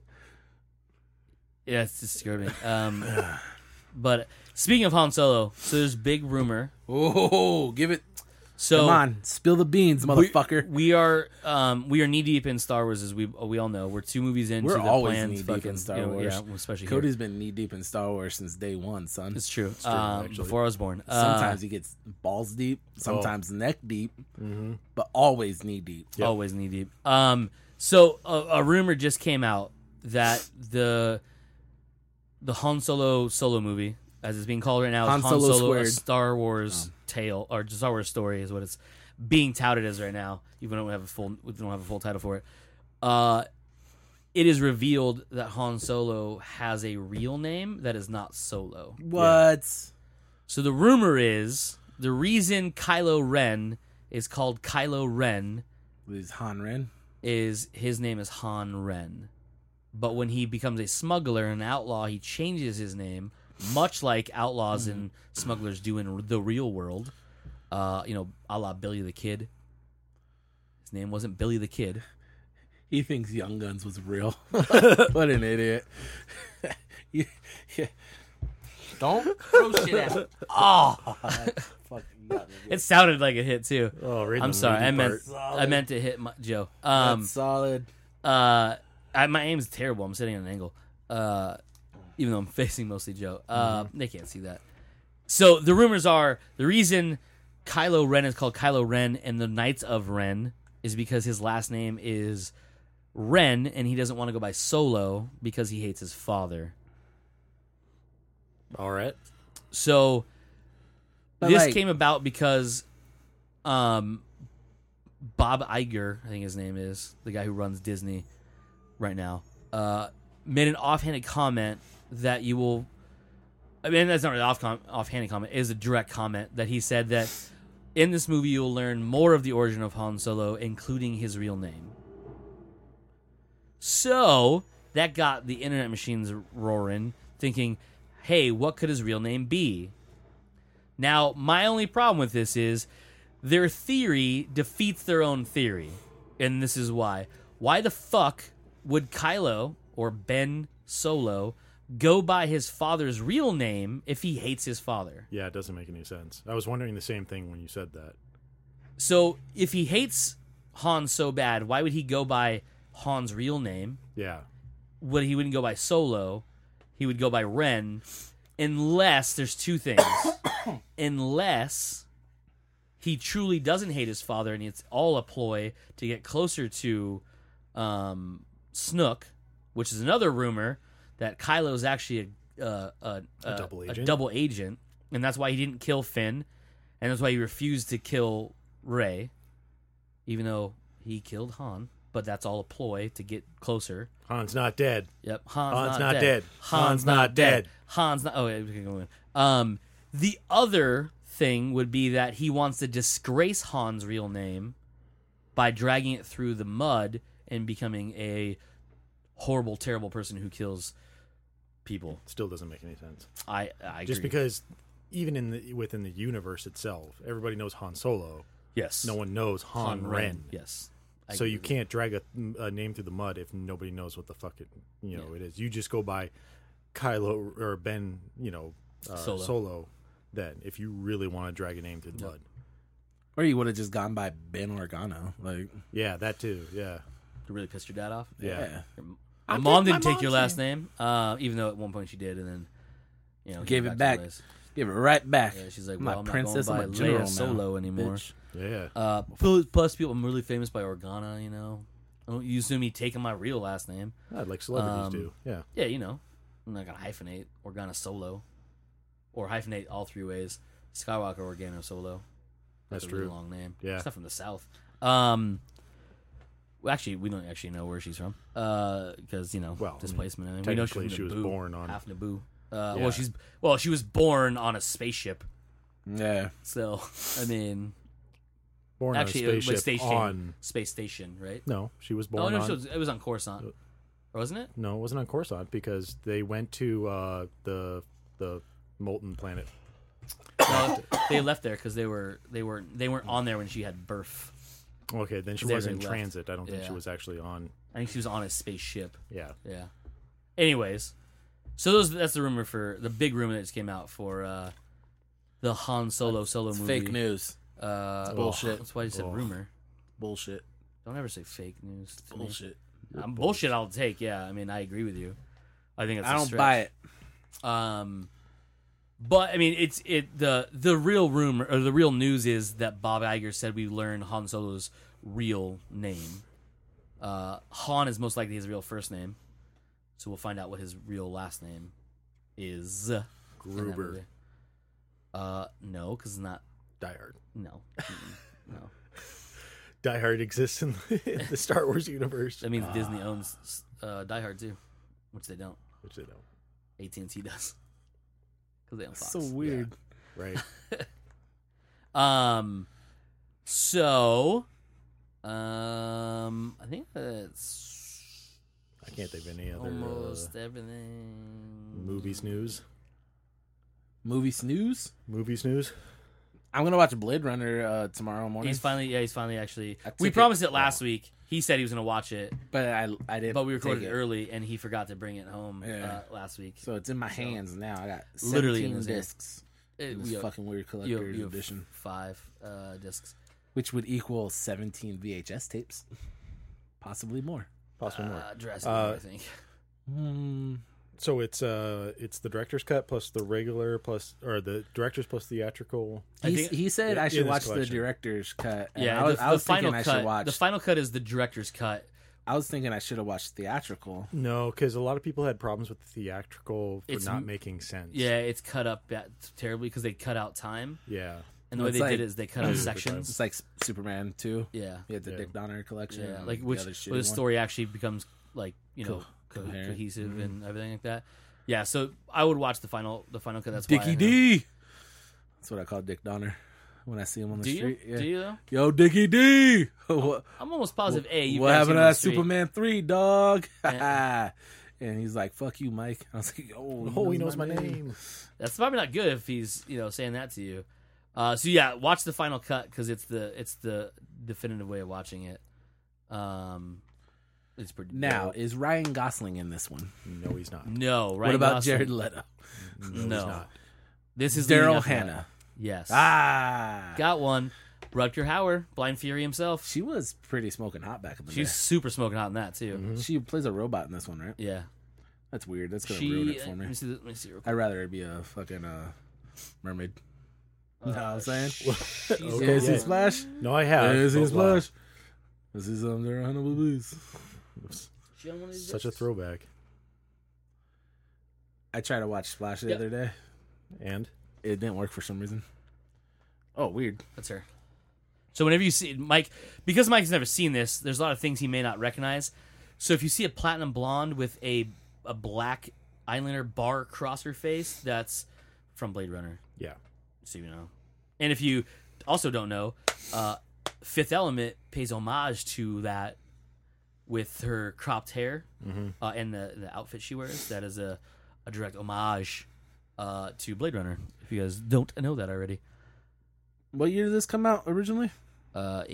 yeah, it's disturbing. Um, but speaking of Han Solo, so there's big rumor. Oh, give it. So Come on, spill the beans, we- motherfucker. We, are um, we are knee deep in Star Wars, as we we all know. We're two movies into We're the always planned knee deep fucking in Star you know, Wars. Yeah, especially here. Cody's been knee deep in Star Wars since day one, son. It's true. true, um, actually. before I was born. Uh, Sometimes he gets balls deep, sometimes neck deep, but always knee deep. Yep. always knee deep. Um, so a, a rumor just came out that the the Han Solo solo movie, as it's being called right now, Han is Han Solo Solo, a squared. Star Wars tale or Star Wars story is what it's being touted as right now. Even though we have a full, we don't have a full title for it. Uh, it is revealed that Han Solo has a real name that is not Solo. What? So the rumor is the reason Kylo Ren is called Kylo Ren Is Han Ren? is his name is Han Ren. But when he becomes a smuggler and outlaw, he changes his name, much like outlaws and smugglers do in the real world. Uh, you know, a la Billy the Kid. His name wasn't Billy the Kid. He thinks Young Guns was real. What an idiot. Yeah, yeah. Don't throw shit at me. Oh, fucking got me. It sounded like a hit too. Oh, right in I'm the sorry, meaty I meant part. I meant to hit my, Joe. Um, That's solid. Uh, I, my aim's terrible. I'm sitting at an angle. Uh, even though I'm facing mostly Joe. Uh, Mm-hmm. they can't see that. So the rumors are the reason Kylo Ren is called Kylo Ren and the Knights of Ren is because his last name is Ren and he doesn't want to go by Solo because he hates his father. All right. So But, this like- came about because um, Bob Iger, I think his name is, the guy who runs Disney right now, uh, made an offhanded comment that you will. I mean, that's not really off com- offhanded comment. It is a direct comment that he said that in this movie you will learn more of the origin of Han Solo, including his real name. So that got the internet machines roaring, thinking, hey, what could his real name be? Now, my only problem with this is their theory defeats their own theory. And this is why. Why the fuck would Kylo or Ben Solo go by his father's real name if he hates his father? Yeah, it doesn't make any sense. I was wondering the same thing when you said that. So if he hates Han so bad, why would he go by Han's real name? Yeah. Would he wouldn't go by Solo? He would go by Ren, unless there's two things. Unless he truly doesn't hate his father, and it's all a ploy to get closer to um, Snook, which is another rumor that Kylo is actually a, uh, a, a, double a agent? double agent, and that's why he didn't kill Finn, and that's why he refused to kill Rey, even though he killed Han. but that's all a ploy to get closer. Han's not dead. Yep, Han's, Han's not, not dead. dead. Han's, Han's not, not dead. dead. Han's not. Oh, yeah, we can go in. Um, the other thing would be that he wants to disgrace Han's real name by dragging it through the mud and becoming a horrible, terrible person who kills people. Still doesn't make any sense. I, I Just agree. because even in the within the universe itself, everybody knows Han Solo. yes, No one knows Han, Han Ren. Yes, I So agree you with can't drag a, a name through the mud if nobody knows what the fuck it you know Yeah. it is. You just go by Kylo or Ben, you know, uh, Solo. Solo. Then, if you really want to drag a name through the Yep. mud, Or you would have just gone by Ben Organa. Like, yeah, that too, yeah, to really piss your dad off. yeah. yeah. Your- I'll My mom take my didn't take your mom's last name, uh, even though at one point she did, and then you know Gave it to back. the ways. Give it right back. Yeah, she's like, I'm well, not I'm not princess, going by I'm a general Leia now, Solo anymore. bitch. yeah. Uh, plus, plus, people, I'm really famous by Organa. You know, don't you assume me taking my real last name? I'd like celebrities Um, do, yeah. Yeah, you know, I'm not gonna hyphenate Organa Solo, or hyphenate all three ways. Skywalker Organa Solo. That's a really true. long name. Yeah. It's not from the South. Um, well, actually, we don't actually know where she's from. Uh, because you know, Well, I mean, displacement. I mean, we know she's technically from she was Naboo, born on- half Naboo. Uh, Yeah. well, she's well, she was born on a spaceship. Yeah. So, I mean, Born actually, on a it was spaceship station, on. space station, right? No, she was Oh born no, on. it was, it was on Coruscant, or wasn't it? No, it wasn't on Coruscant because they went to uh, the the molten planet. No, they left there because they were they were they weren't on there when she had birth. Okay, then she They was in already left. transit. I don't think she Yeah. was actually on. I think she was on a spaceship. Yeah, Yeah. Anyways, so those that's the rumor for the big rumor that just came out for uh, the Han Solo solo It's movie. fake news. Uh, Bullshit. That's why you said Ugh. rumor. Bullshit. Don't ever say fake news. To me. Bullshit. Um, bullshit. I'll take. Yeah. I mean, I agree with you. I think it's. I a don't stretch. buy it. Um, but I mean, it's it the the real rumor or the real news is that Bob Iger said we learned Han Solo's real name. Uh, Han is most likely his real first name, so we'll find out what his real last name is. in that Gruber, movie. Uh, no, because it's not. Die Hard. No, Mm-mm. no. Die Hard exists in the, the Star Wars universe, That means Disney owns uh, Die Hard too, which they don't. which they don't. A T and T does because they own Fox. So weird. Right. Um, so, um, I think that's I can't think of any other almost uh, everything. movies news. Movie snooze. Movies news. I'm gonna watch Blade Runner uh, tomorrow morning, He's finally, yeah, he's finally actually. I We took it- promised it last week. He said he was going to watch it, but I I didn't. but we take recorded it it early, and he forgot to bring it home Yeah. uh, last week. So it's in my hands now. I got Literally in seventeen his hand. discs. It, in this you have- fucking weird you collector's have- you have edition, five uh, discs. which would equal seventeen V H S tapes, possibly more. Possibly more. Uh, Jurassic Uh, Park, I think. Hmm. So it's uh it's the director's cut plus the regular plus or the director's plus theatrical. I He, think- he said in- I in should this watch the collection. director's cut. and Yeah, I was, the, I the was final thinking I cut. should watch. The final cut is the director's cut. I was thinking I should have watched theatrical. No, because a lot of people had problems with the theatrical for It's not m- making sense. Yeah, it's cut up that terribly because they cut out time, Yeah. and the Well, way it's they like- did it is they cut out It's sections. It's like Superman two. Yeah, He had the Yeah. Dick Donner collection. yeah, and like the which other where shitty the one. story actually becomes like you know Co- co- coherent. cohesive Mhm. and everything like that. Yeah, so I would watch the final the final cut. That's why I Dickie know. D. That's what I call Dick Donner when I see him on the Do you? street. Yeah. Do you though? Yo, Dickie D. what I'm almost positive. A. You what guys happened seen to him on that the street. Superman three, dog? Yeah. And he's like, "Fuck you, Mike." I was like, "Oh, Oh, he knows my name. That's probably not good if he's you know saying that to you. Uh, so yeah, watch the final cut because it's the it's the definitive way of watching it. Um, it's pretty. Now, dope. is Ryan Gosling in this one? No, he's not. no, right? what about Jared Leto? No, No. he's not. This is leading Daryl up to that. Hannah. Yes. Ah, Got one. Rutger Hauer, Blind Fury himself. she was pretty smoking hot back in the She's day. super smoking hot in that too. Mhm. She plays a robot in this one, right? Yeah. That's weird. That's gonna She. ruin it for Let me. me see. Let me see. Real quick. I'd rather it be a fucking uh, mermaid. You know what I'm saying? She's Okay, You guys see yeah. Splash? No, I have. You guys see but wow. Splash? This is um, Daryl Hannah movies. She on one of these Such a discs? throwback. I tried to watch Splash the Yep. other day. And It didn't work for some reason. Oh, weird. That's her. So whenever you see Mike, because Mike's never seen this, there's a lot of things he may not recognize. So if you see a platinum blonde with a a black eyeliner bar across her face, that's from Blade Runner. Yeah. So you know. And if you also don't know, uh, Fifth Element pays homage to that with her cropped hair Mm-hmm. uh, and the, the outfit she wears. That is a, a direct homage uh, to Blade Runner, if you guys don't know that already. What year did this come out originally? Uh,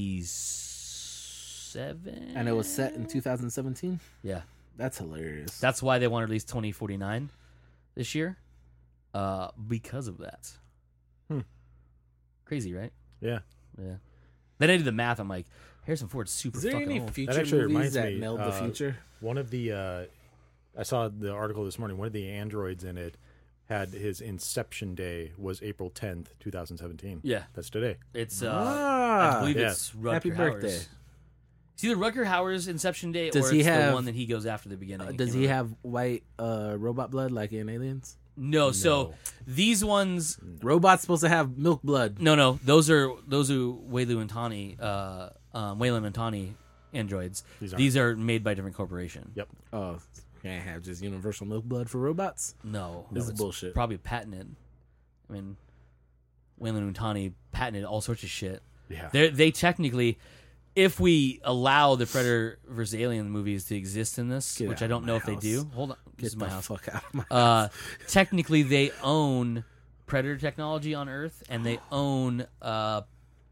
eighty-seven? And it was set in two thousand seventeen. Yeah. That's hilarious. That's why they want to release twenty forty-nine this year. Uh, because of that. Hmm. Crazy, right? Yeah. Yeah. Then I did the math. I'm like, Harrison Ford's super Is there fucking any old. future That actually movies reminds that me, meld uh, the future? One of the, uh, I saw the article this morning. One of the androids in it had his inception day was April tenth, twenty seventeen. Yeah. That's today. It's, uh, Ah, I believe yeah. it's Rutger Happy Hauer's. birthday. It's either Rutger Hauer's Inception Day Does or he it's have- the one that he goes after the beginning. Uh, I does can't he remember. have white uh, robot blood like in Aliens? No, so No. these ones Robots supposed to have milk blood. no no, those are those are Weyland and Tani uh um Weyland and Tani androids. These These, aren't. are made by a different corporation. Yep. Oh, can't have just universal milk blood for robots. No, This is it's bullshit. Probably patented. I mean, Weyland and Tani patented all sorts of shit. Yeah. They they technically, if we allow the Predator versus Alien movies to exist in this, Get which out I of don't my know if they house. do. Hold on, this Get is my the house. fuck out of my Uh, house. technically, they own Predator technology on Earth, and they own uh,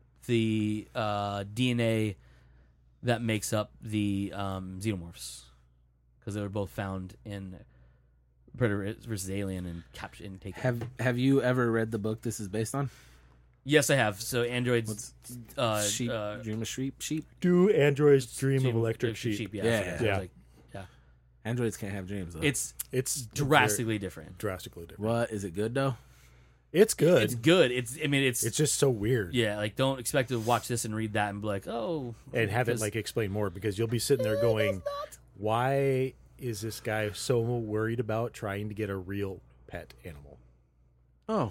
the uh, D N A that makes up the um, xenomorphs, because they were both found in Predator versus Alien and captured and taken. Have Have you ever read the book this is based on? Yes, I have. So androids, What's uh, sheep? uh, Dream of sheep? Sheep? Do androids dream sheep- of electric sheep? yeah, Yeah, I forgot. yeah. I was like, yeah. Androids can't have dreams though. It's It's drastically different. very drastically different. what is it good though? It's good. It's good. It's. I mean, it's. It's just so weird. yeah. Like, don't expect to watch this and read that and be like, oh, And have it because- like explain more, because you'll be sitting there going, why is this guy so worried about trying to get a real pet animal, Oh,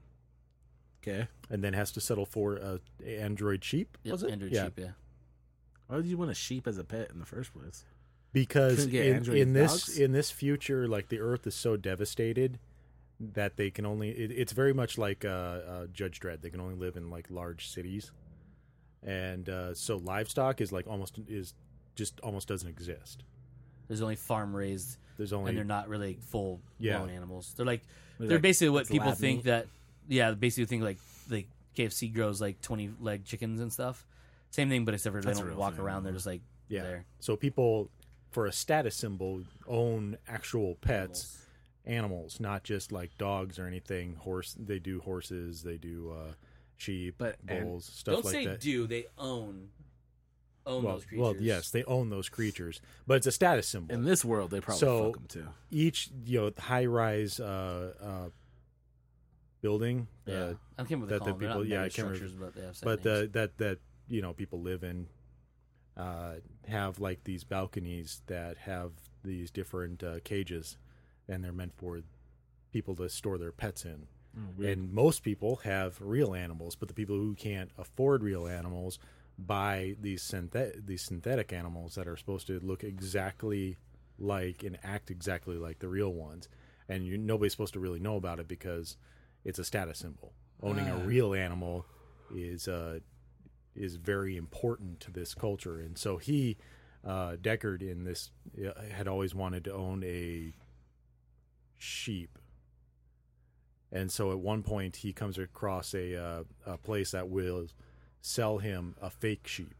okay. and then has to settle for a android sheep? Yep, Was it? Android Yeah. sheep, yeah. Why would you want a sheep as a pet in the first place? Because Couldn't get in, android in this dogs? in this future, like the Earth is so devastated that they can only. It, it's very much like uh, uh, Judge Dredd. They can only live in like large cities, and uh, so livestock is like almost is just almost doesn't exist. There's only farm raised, There's only and they're not really full Yeah. blown animals. They're like They're they're like- basically what it's people lab think meat. that. Yeah, basically think like like K F C grows like twenty leg chickens and stuff. Same thing, but except for they That's a don't real walk thing. around. They're just like yeah. there. So people, for a status symbol, own actual pets, animals, not just like dogs or anything. Horse, they do horses, they do uh, sheep, But- and bulls, stuff Don't like say that. do. They own own well, those creatures. well, yes, they own those creatures, but it's a status symbol. In this world, they probably So- fuck them too. Each, you know, high-rise uh, uh, building, Yeah, uh, I can't remember that what the they call them. people- They're yeah, not I can't structures, but they have set but names. the, that that you know people live in, uh, have like these balconies that have these different uh, cages, and they're meant for people to store their pets in. And most people have real animals, but the people who can't afford real animals buy these synthet- these synthetic animals that are supposed to look exactly like and act exactly like the real ones. And you, nobody's supposed to really know about it because it's a status symbol. Owning a Ah. real animal is uh, is very important to this culture. And so he, uh, Deckard, in this, uh, had always wanted to own a sheep. And so at one point he comes across a uh, a place that will sell him a fake sheep.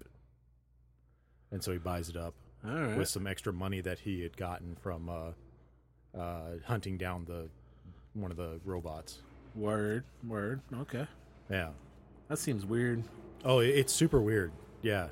And so he buys it up All right. with some extra money that he had gotten from uh, uh, hunting down the one of the robots. Word, word. Okay, Yeah. that seems weird. Oh, it- it's super weird. Yeah.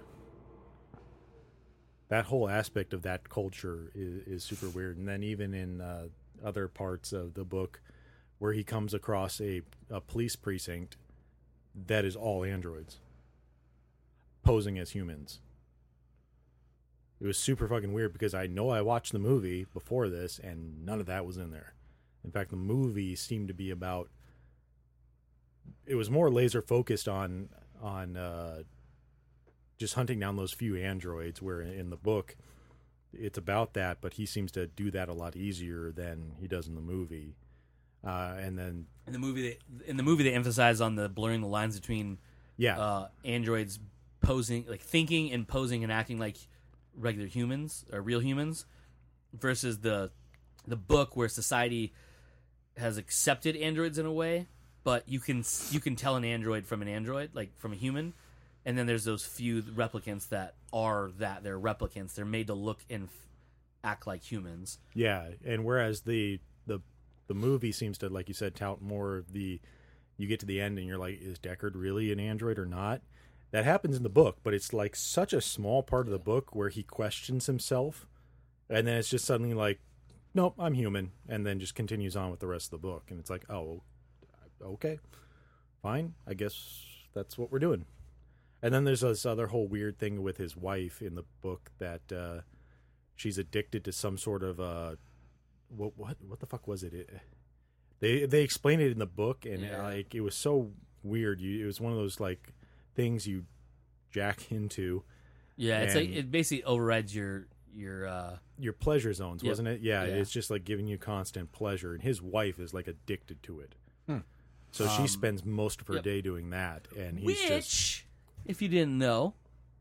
That whole aspect of that culture is, is super weird. And then even in uh, other parts of the book where he comes across a, a police precinct that is all androids posing as humans. It was super fucking weird because I know I watched the movie before this and none of that was in there. In fact, the movie seemed to be about, it was more laser focused on on uh, just hunting down those few androids. Where in the book, it's about that, but he seems to do that a lot easier than he does in the movie. Uh, and then In the movie, they, in the movie, they emphasize on the blurring the lines between yeah, uh, androids posing, like thinking and posing and acting like regular humans or real humans, versus the the book where society has accepted androids in a way, but you can you can tell an android from an android, like from a human, and then there's those few replicants that are that they're replicants. They're made to look and f- act like humans. yeah. And whereas the the the movie seems to, like you said, tout more of the, you get to the end and you're like, is Deckard really an android or not? That happens in the book, but it's like such a small part of the book where he questions himself, and then it's just suddenly like, nope, I'm human, and then just continues on with the rest of the book, and it's like, oh, okay, fine, I guess that's what we're doing. And then there's this other whole weird thing with his wife in the book that uh, she's addicted to some sort of uh, what what what the fuck was it? it they they explained it in the book, and Yeah. like it was so weird. You it was one of those like things you jack into Yeah, it's like And- it basically overrides your your. Uh, your pleasure zones, Yep. wasn't it? Yeah, Yeah. it's just like giving you constant pleasure, and his wife is like addicted to it. Hmm. So Um, she spends most of her yep. day doing that, and he's Which, just if you didn't know,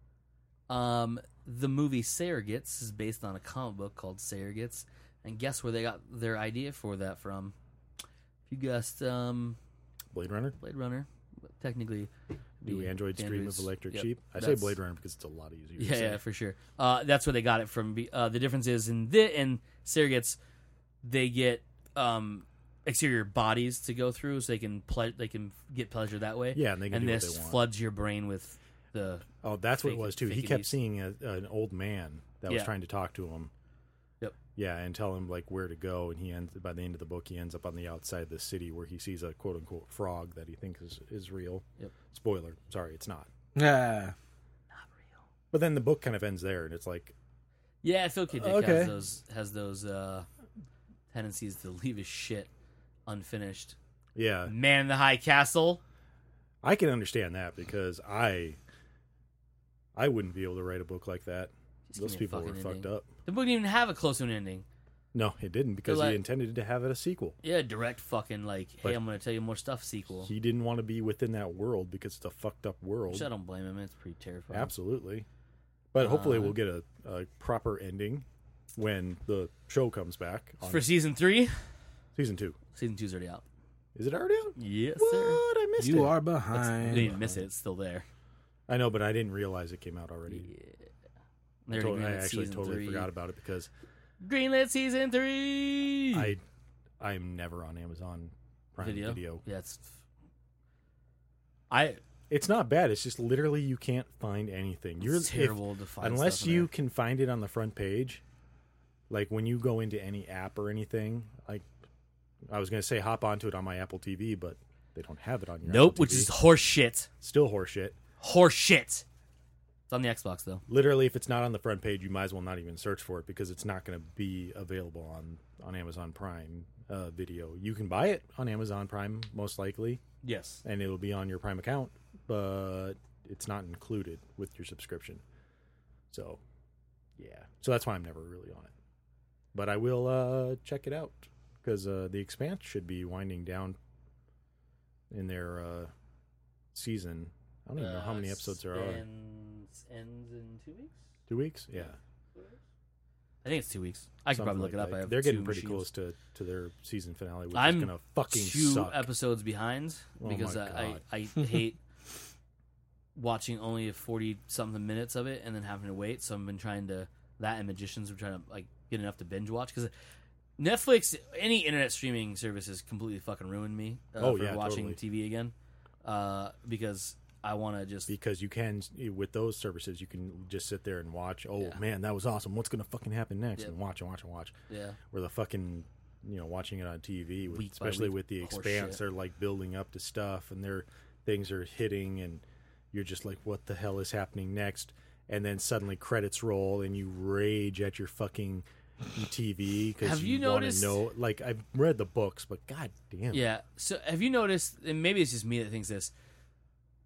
um, the movie Surrogates is based on a comic book called Surrogates, and guess where they got their idea for that from? If you guessed, um, Blade Runner. Blade Runner, but technically, Do the androids dream of androids- electric yep, sheep? I say that's- Blade Runner because it's a lot easier. to Yeah, say. yeah, for sure. Uh, that's where they got it from. Be- Uh, the difference is in the in Surrogates, they get um, exterior bodies to go through, so they can ple- they can get pleasure that way. Yeah, and they can and do what this they want. floods your brain with the Oh, that's what it fake- was too. He fake kept abuse. seeing a, an old man that was Yeah. trying to talk to him. Yep. Yeah, and tell him like where to go, and he ends by the end of the book, he ends up on the outside of the city where he sees a quote unquote frog that he thinks is, is real. Yep. Spoiler, sorry, it's not. Yeah. not real. But then the book kind of ends there, and it's like, Yeah, Phil K. Dick Okay. has those has those uh, tendencies to leave his shit unfinished. yeah, Man in the High Castle. I can understand that because I, I wouldn't be able to write a book like that. Just give Those me a people were fucking fucked ending. up. The book didn't even have a close to an ending. No, it didn't because They're like- he intended to have it a sequel. Yeah, direct fucking like, hey, But I'm gonna tell you more stuff. Sequel. He didn't want to be within that world because it's a fucked up world. Which I don't blame him. It's pretty terrifying. Absolutely. But hopefully Uh, we'll get a, a proper ending when the show comes back on For season three, season two. season two's already out. Is it already out? Yes, What? sir. I missed it. You are It's, behind. you didn't miss it. It's still there. I know, but I didn't realize it came out already. Yeah. I, They already tot- I greenlit actually season totally three. forgot about it because Greenlit season three. I I'm never on Amazon Prime video. Video. Yeah, it's. I. It's not bad. It's just literally you can't find anything. You're It's if- terrible to find unless stuff in you there. can find it on the front page. Like when you go into any app or anything, like I was going to say hop onto it on my Apple T V, but they don't have it on your Nope, Apple which T V. is horse shit. Still horseshit. Horse shit. It's on the Xbox though. Literally, if it's not on the front page, you might as well not even search for it because it's not going to be available on, on Amazon Prime uh, Video. You can buy it on Amazon Prime, most likely, Yes. and it'll be on your Prime account, but it's not included with your subscription. So, yeah. So that's why I'm never really on it. But I will uh, check it out because uh, The Expanse should be winding down in their uh, season. I don't even know how many episodes there are. Ends, ends in two weeks. Two weeks? Yeah. I think it's two weeks. I can Something probably look like it up. that. I have They're getting two pretty machines. close to, to their season finale, which I'm is gonna fucking two suck. episodes behind Oh because my I, God. I, I hate watching only forty something minutes of it and then having to wait. So I've been trying to that and Magicians. I'm trying to like get enough to binge watch because Netflix, any internet streaming services, completely fucking ruined me uh, Oh, for yeah, watching totally. T V again uh, because I want to just Because you can, with those services, you can just sit there and watch. Oh Yeah. man, that was awesome! What's gonna fucking happen next? Yep. And watch and watch and watch. yeah. Where the fucking, you know, watching it on T V, with, Week by especially week with the horse Expanse, shit. they're like building up to stuff, and their things are hitting, and you're just like, what the hell is happening next? And then suddenly credits roll, and you rage at your fucking T V because Have you, you want to noticed- know. Like I've read the books, but god damn, Yeah. So have you noticed? And maybe it's just me that thinks this.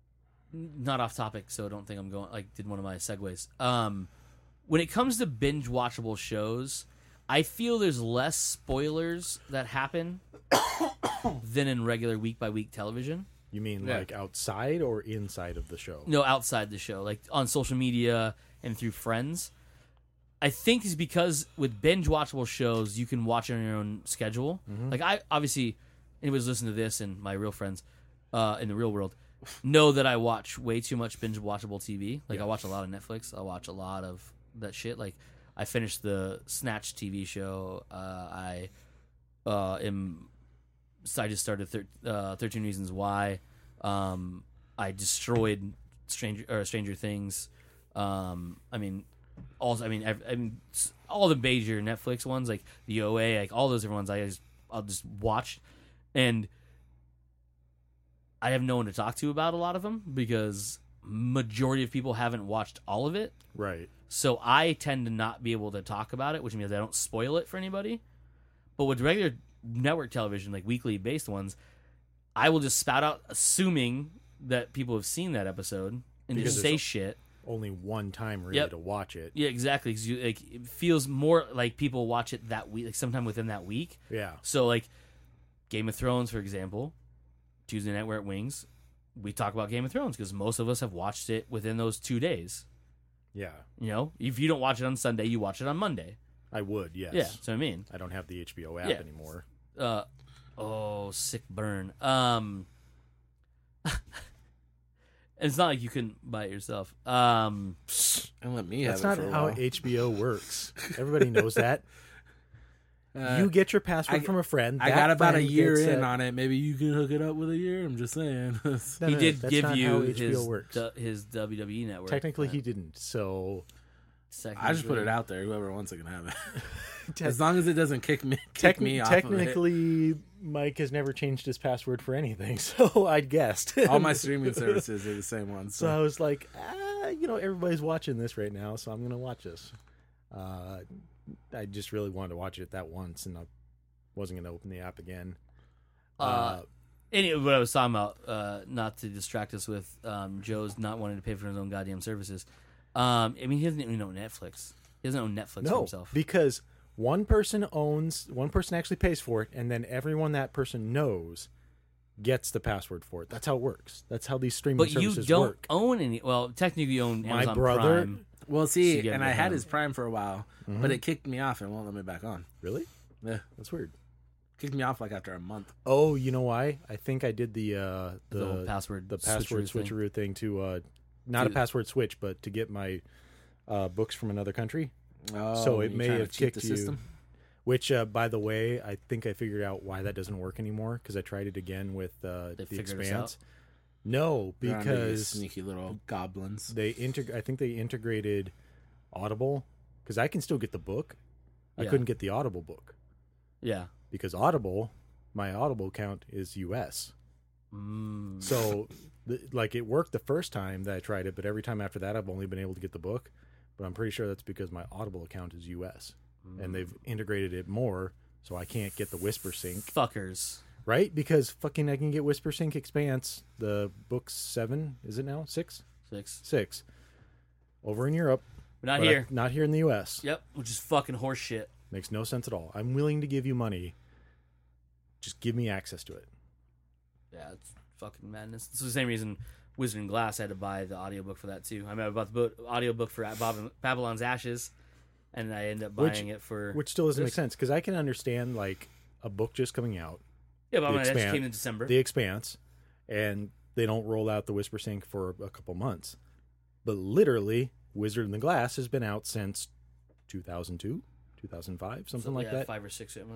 not off topic, so don't think I'm going like did one of my segues. Um, when it comes to binge watchable shows, I feel there's less spoilers that happen than in regular week by week television. You mean Yeah. like outside or inside of the show? No, outside the show, like on social media and through friends. I think is because with binge watchable shows, you can watch it on your own schedule. Mm-hmm. Like I obviously, anybody's listening to this and my real friends uh, in the real world know that I watch way too much binge watchable T V. Like Yeah. I watch a lot of Netflix. I watch a lot of that shit. Like I finished the Snatch T V show. Uh, I uh, am. So I just started thir- uh, thirteen Reasons Why. Um, I destroyed Stranger or Stranger Things. Um, I mean, all I mean, I, I mean, s- all the major Netflix ones, like the O A, like all those other ones, I just I'll just watch, and I have no one to talk to about a lot of them because majority of people haven't watched all of it. Right. So I tend to not be able to talk about it, which means I don't spoil it for anybody. But with regular network television, like weekly based ones, I will just spout out assuming that people have seen that episode and Because just say it's- shit. Only one time really Yep. to watch it. Yeah, exactly. 'Cause you, like, it feels more like people watch it that week, like sometime within that week. Yeah. So, like, Game of Thrones, for example, Tuesday night we're at Wings, we talk about Game of Thrones because most of us have watched it within those two days. Yeah. You know, if you don't watch it on Sunday, you watch it on Monday. I would, yes. Yeah, that's what I mean. I don't have the H B O app Yeah. anymore. Uh, oh, sick burn. Um, it's not like you can buy it yourself. Um, And let me That's have not it for a how while. H B O works. Everybody knows that. Uh, You get your password I- from a friend. I that got about a friend year gets in a- on it. Maybe you can hook it up with a year. I'm just saying. No, he no, did that's give not you how H B O his works. du- his W W E network. Technically, but he didn't. So I just put it out there. Whoever wants it can have it. As long as it doesn't kick me, kick Techni- me off of it. technically, Mike has never changed his password for anything. So I guessed. All my streaming services are the same ones. So I So. was like, ah, you know, everybody's watching this right now, so I'm going to watch this. Uh, I just really wanted to watch it that once, and I wasn't going to open the app again. Uh, Anyway, what I was talking about, uh, not to distract us with um, Joe's not wanting to pay for his own goddamn services. Um, I mean, he doesn't even own Netflix. He doesn't own Netflix for no, himself. because one person owns, one person actually pays for it, and then everyone that person knows gets the password for it. That's how it works. That's how these streaming But you services don't work. own any. Well, technically, you own My Amazon brother- Prime. Well, So you see, gotta and go I had home. his Prime for a while, Mhm. but it kicked me off and won't let me back on. Really? Yeah, That's weird. kicked me off like after a month. Oh, you know why? I think I did the uh, The, the whole password, the password switcheroo thing. switcheroo thing, to uh, not a Dude. password switch, but to get my uh, books from another country. Oh, So it you may trying to have cheat kicked the you. system? Which, uh, by the way, I think I figured out why that doesn't work anymore because I tried it again with uh, They the figured us Expanse. No, They're under you because sneaky little goblins. they integ- I think they integrated Audible because I can still get the book. I Yeah. couldn't get the Audible book Yeah. because Audible, my Audible account is U S. Mm. So, the, like, it worked the first time that I tried it, but every time after that, I've only been able to get the book. But I'm pretty sure that's because my Audible account is U S and they've integrated it more, so I can't get the Whisper Sync, fuckers. right? Because fucking I can get Whisper Sync Expanse, the book seven, is it now six? Six. Six, over in Europe, But not but I- here. not here in the U S. Yep. Which is fucking horse shit. Makes no sense at all. I'm willing to give you money. Just give me access to it. Yeah, it's fucking madness. It's the same reason Wizard and Glass had to buy the audiobook for that too. I mean, I bought the book, audiobook for Bob- Babylon's Ashes, and I ended up buying Which- it for. Which still doesn't this. make sense because I can understand like a book just coming out, Yeah, Babylon's Ashes Expan- came in December. The Expanse, and they don't roll out the Whisper Sync for a couple months. But literally, Wizard and the Glass has been out since two thousand two, two thousand five, something So, like yeah, that. Five or six, uh,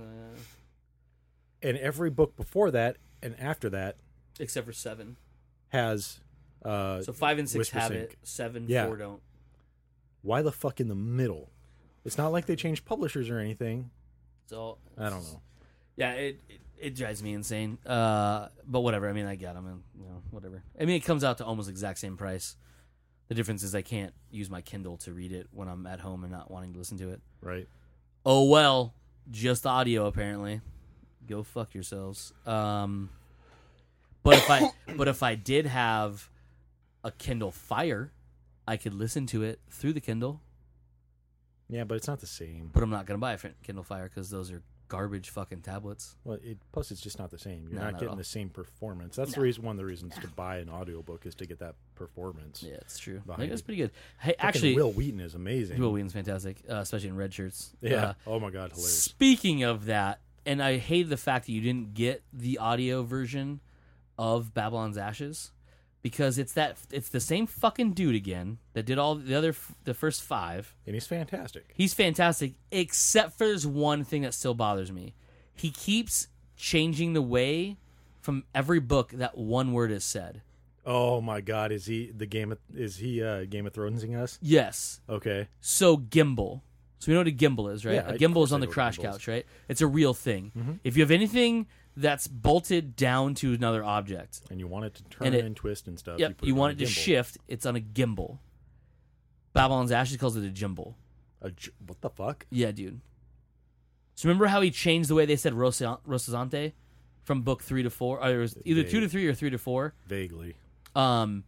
And every book before that and after that except for seven. has. Uh, So five and six Whisper have Sync. it. Seven, Yeah. four don't. Why the fuck in the middle? It's not like they changed publishers or anything. So I don't know. yeah, it, it it drives me insane. Uh, but whatever. I mean, I get them, and you know, whatever. I mean, it comes out to almost the exact same price. The difference is I can't use my Kindle to read it when I'm at home and not wanting to listen to it. Right. Oh well, just audio apparently. Go fuck yourselves. Um, but if I but if I did have a Kindle Fire. I could listen to it through the Kindle, Yeah, but it's not the same. but I'm not going to buy a Kindle Fire because those are garbage fucking tablets. Well, it, plus it's just not the same. You're No, not not at getting all. the same performance. That's the No. reason. One of the reasons to buy an audiobook is to get that performance. Yeah, it's true. I Behind think that's it. pretty good. Hey, Fucking actually, Will Wheaton is amazing. Will Wheaton's fantastic, uh, especially in red shirts. Yeah. Uh, oh my god, hilarious. Speaking of that, and I hate the fact that you didn't get the audio version of Babylon's Ashes because it's that it's the same fucking dude again that did all the other the first five. And he's fantastic. He's fantastic, except for there's one thing that still bothers me. He keeps changing the way from every book that one word is said. Oh my god, is he the game? Of, is he uh, Game of Thronesing us? Yes. Okay. So gimbal. So we know what a gimbal is, right? Yeah, a of gimbal course is on I the know what crash gimbal is. couch, right? It's a real thing. Mm-hmm. If you have anything that's bolted down to another object, And you want it to turn And and, it- twist and stuff. yep, put you it on want a it to gimbal. shift, it's on a gimbal. Babylon's Ashes calls it a gimbal. A j- what the fuck? Yeah, dude. So remember how he changed the way they said Rosa- Rosazante from book three to four? Or it was either two to three or three to four. Vaguely. Um,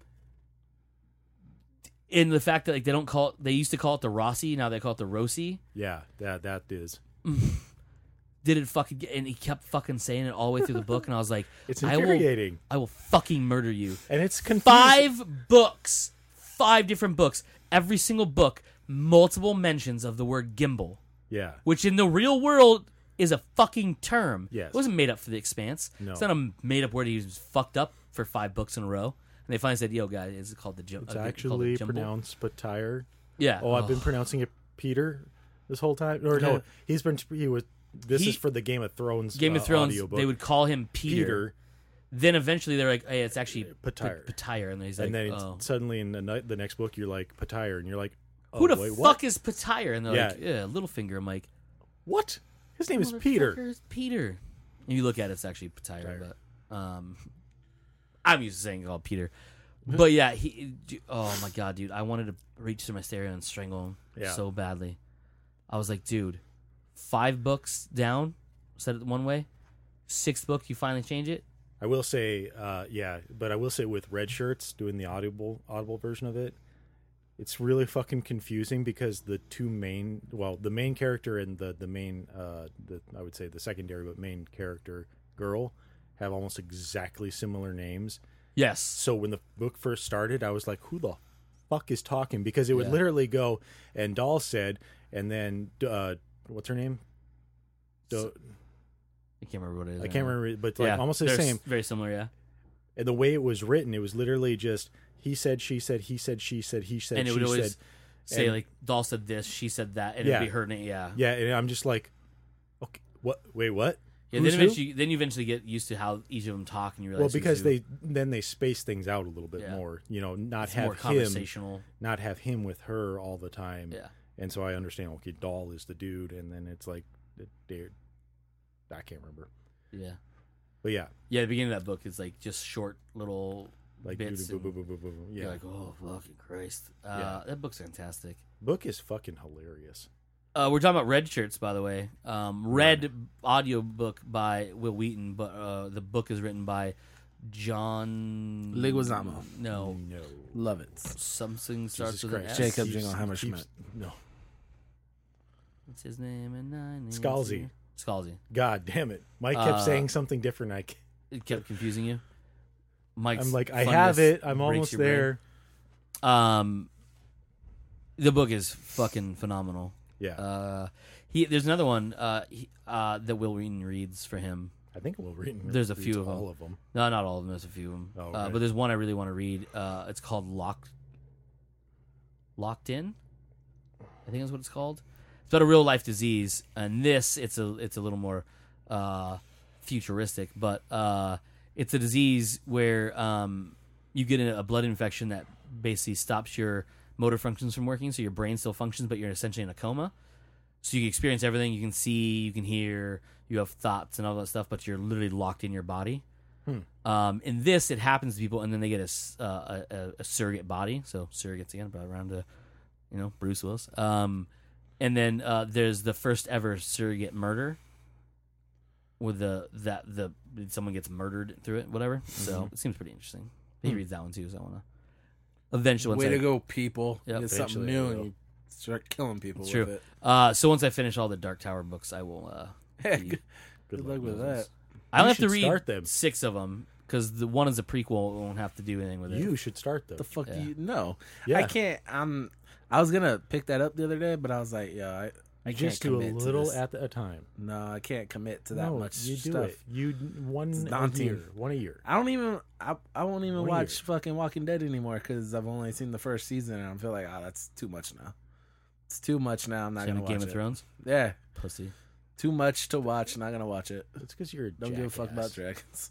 in the fact that like they don't call it, they used to call it the Rossi, now they call it the Rossi. Yeah, that that is. Did it fucking get, and he kept fucking saying it all the way through the book, and I was like, It's I will, infuriating. I will fucking murder you. And it's confusing. Five books, five different books, every single book, multiple mentions of the word gimbal, Yeah. which in the real world is a fucking term. Yes. It wasn't made up for The Expanse. No. It's not a made up word he was fucked up for five books in a row. And they finally said, yo, guys, it's called the gimbal. It's actually pronounced Patire. Yeah. Oh, I've been pronouncing it Peter this whole time. Or no, he's been he was this He- is for the Game of Thrones Game uh, of Thrones, audiobook. they would call him Peter. Peter, Then eventually they're like, hey, it's actually Patire. P- Patire. And then he's like, and then oh. it's suddenly in the, ni- the next book you're like Patire and you're like, oh, Who the wait, fuck what? is Patire? And they're Yeah. like, yeah, Littlefinger. I'm like, What? His name is Peter. Motherfucker is Peter. And you look at it, it's actually Patire, Patire. but um, I'm used to saying it called Peter. But yeah, he. Oh my god, dude! I wanted to reach through my stereo and strangle him Yeah. so badly. I was like, dude, five books down, said it one way. Sixth book, you finally change it. I will say, uh, yeah, but I will say with Red Shirts doing the audible audible version of it, it's really fucking confusing because the two main, well, the main character and the the main, uh, the I would say the secondary but main character girl have almost exactly similar names. Yes. So when the book first started, I was like, who the fuck is talking? Because it would Yeah. literally go, and Doll said, and then, uh, what's her name? Do- I can't remember what it is. I can't remember, but like Yeah, almost the they're same. s- Very similar, yeah. And the way it was written, it was literally just, he said, she said, he said, she said, he said, And it she would always said. say and- like, Doll said this, she said that, and Yeah. it'd be her name. Yeah. Yeah, and I'm just like, okay, what? Wait, what? Yeah. Who's Then who? eventually, then you eventually get used to how each of them talk, and you realize. Well, who's because who. they then they space things out a little bit Yeah. more. You know, not it's more have him, conversational. not have him with her all the time. Yeah. And so I understand. Okay, Doll is the dude, and then it's like, they're, I can't remember, Yeah. but yeah, Yeah. The beginning of that book is like just short little like bits. boo, and boo, boo, boo, boo, boo. You're yeah. like, oh fucking Christ! Uh, Yeah. That book's fantastic. Book is fucking hilarious. Uh, we're talking about Red Shirts, by the way. Um, Red audio book by Will Wheaton, but uh, the book is written by John Leguizamo. No, No, Love it. something starts Jesus with an Christ. S. Jacob Keeps- Jingleheimer keeps- Schmidt. No, What's his name? And nine Scalzi. Scalzi. God damn it! Mike kept Uh, saying something different. I, ca- It kept confusing you. Mike's I'm like, I fondness have it. I'm breaks almost your brain. there. Um, the book is fucking phenomenal. Yeah, Uh, he there's another one uh, he, uh, that Will Wheaton reads for him. I think we'll read. there's a reads few of all them. of them. No, not all of them. There's a few of them. Oh, uh, okay. but there's one I really want to read. Uh, it's called Locked. Locked In. I think that's what it's called. It's about a real life disease, and this it's a it's a little more uh, futuristic, but uh, it's a disease where um, you get a blood infection that basically stops your motor functions from working, so your brain still functions, but you're essentially in a coma. So you can experience everything. You can see, you can hear, you have thoughts and all that stuff, but you're literally locked in your body. Hmm. Um, in this, it happens to people, and then they get a, s- uh, a, a, a surrogate body. So surrogates again, brought around to, you know, Bruce Willis. Um, and then uh, there's the first ever surrogate murder, with the that the someone gets murdered through it, whatever. So Mhm. it seems pretty interesting. He Hmm. reads that one too, so I want to Eventually, once Way I, to go, people. Yep. Get something Eventually new I and will. you start killing people It's with true. it. Uh, so once I finish all the Dark Tower books, I will. Uh, Hey, be- good, good luck with that. I You only have to should read start them. six of them because the one is a prequel. I won't have to do anything with it. You should start them. The fuck Yeah. do you know? Yeah. I can't. I'm. I was gonna pick that up the other day, but I was like, yeah, I, I You can't just do a commit to little this. at a time. No, I can't commit to that no, much you do stuff. it. You one It's a daunting. year. One a year. I don't even. I, I won't even One watch year. fucking Walking Dead anymore because I've only seen the first season and I feel like, oh, that's too much now. It's too much now. I'm not Same gonna with watch Game of it. Thrones. Yeah, Pussy. too much to watch. Not gonna watch it. It's because you're a Don't give a fuck about jackass. dragons.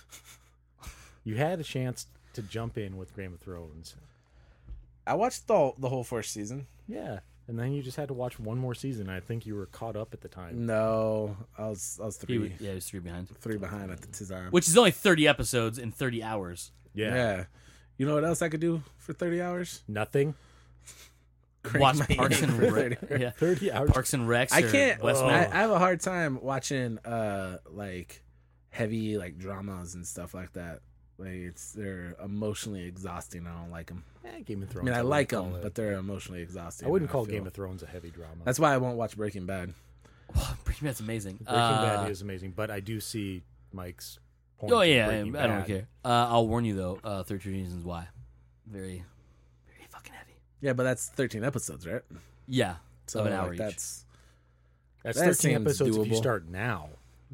You had a chance to jump in with Game of Thrones. I watched the the whole first season. Yeah. And then you just had to watch one more season. I think you were caught up at the time. No, I was I was He, three was- yeah, he was three behind. three behind at the Tizarm. Which is only thirty episodes in thirty hours. Yeah. Yeah. You know what else I could do for thirty hours? Nothing. Crank Watch my Parks game and for Rec. thirty hours. Yeah. thirty hours. Parks and Recs. I or can't. Westworld. I, I have a hard time watching uh like heavy like dramas and stuff like that. Like it's they're emotionally exhausting. I don't like them. Eh, Game of I Thrones. mean, I wouldn't like call them, it- but they're emotionally exhausting. I wouldn't I call feel. Game of Thrones a heavy drama. That's why I won't watch Breaking Bad. Breaking Bad's amazing. Breaking Uh, Bad is amazing, but I do see Mike's point. Oh with yeah, I, I Breaking don't Bad. care. Uh, I'll warn you though. Uh, thirteen Reasons Why. Very, very fucking heavy. Yeah, but that's thirteen episodes, right? Yeah, So of an like, hour each. that's That's That thirteen seems episodes if you doable. start now.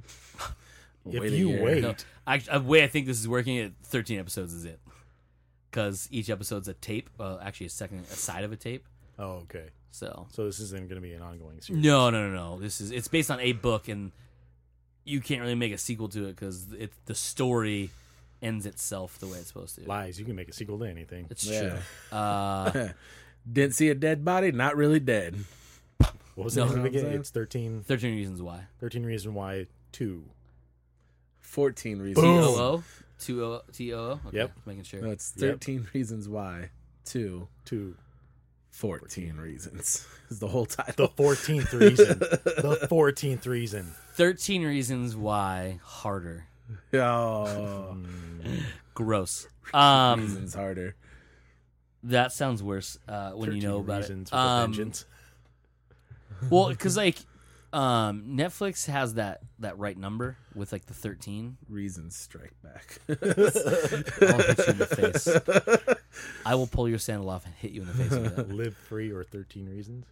If Wait a you year. wait, No, I, the way I think this is working, at thirteen episodes is it. Because each episode's a tape. Well, actually, a second, a side of a tape. oh okay. So So this isn't going to be an ongoing series. no, no, no, no. This is it's based on a book, and you can't really make a sequel to it because it the story ends itself the way it's supposed to. Lies. You can make a sequel to anything. It's Yeah. true. Uh, didn't see a dead body. Not really dead. What was No. it in the Know what I'm beginning? saying? It's thirteen, thirteen Reasons Why. thirteen Reasons Why two. Fourteen T reasons. Boom. O O? Two O T O O? Okay, Yep. making sure. No, it's Yep. thirteen reasons why. Two. Two. fourteen reasons is the whole The title. fourteenth reason. The fourteenth reason. thirteen Reasons Why Harder. Oh, Gross. Um, reasons harder. that sounds worse uh, when you know thirteen about reasons it. with a Um, vengeance. well, because like um, Netflix has that that right number with like the thirteen. Reasons strike back. I'll hit you in the face. I will pull your sandal off and hit you in the face with that. Live Free or thirteen Reasons.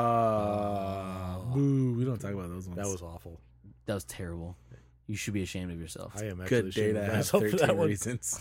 Ah, boo. We don't talk about those ones. That was awful. That was terrible. You should be ashamed of yourself. I am actually good day ashamed to of have myself for that thirteen one. reasons.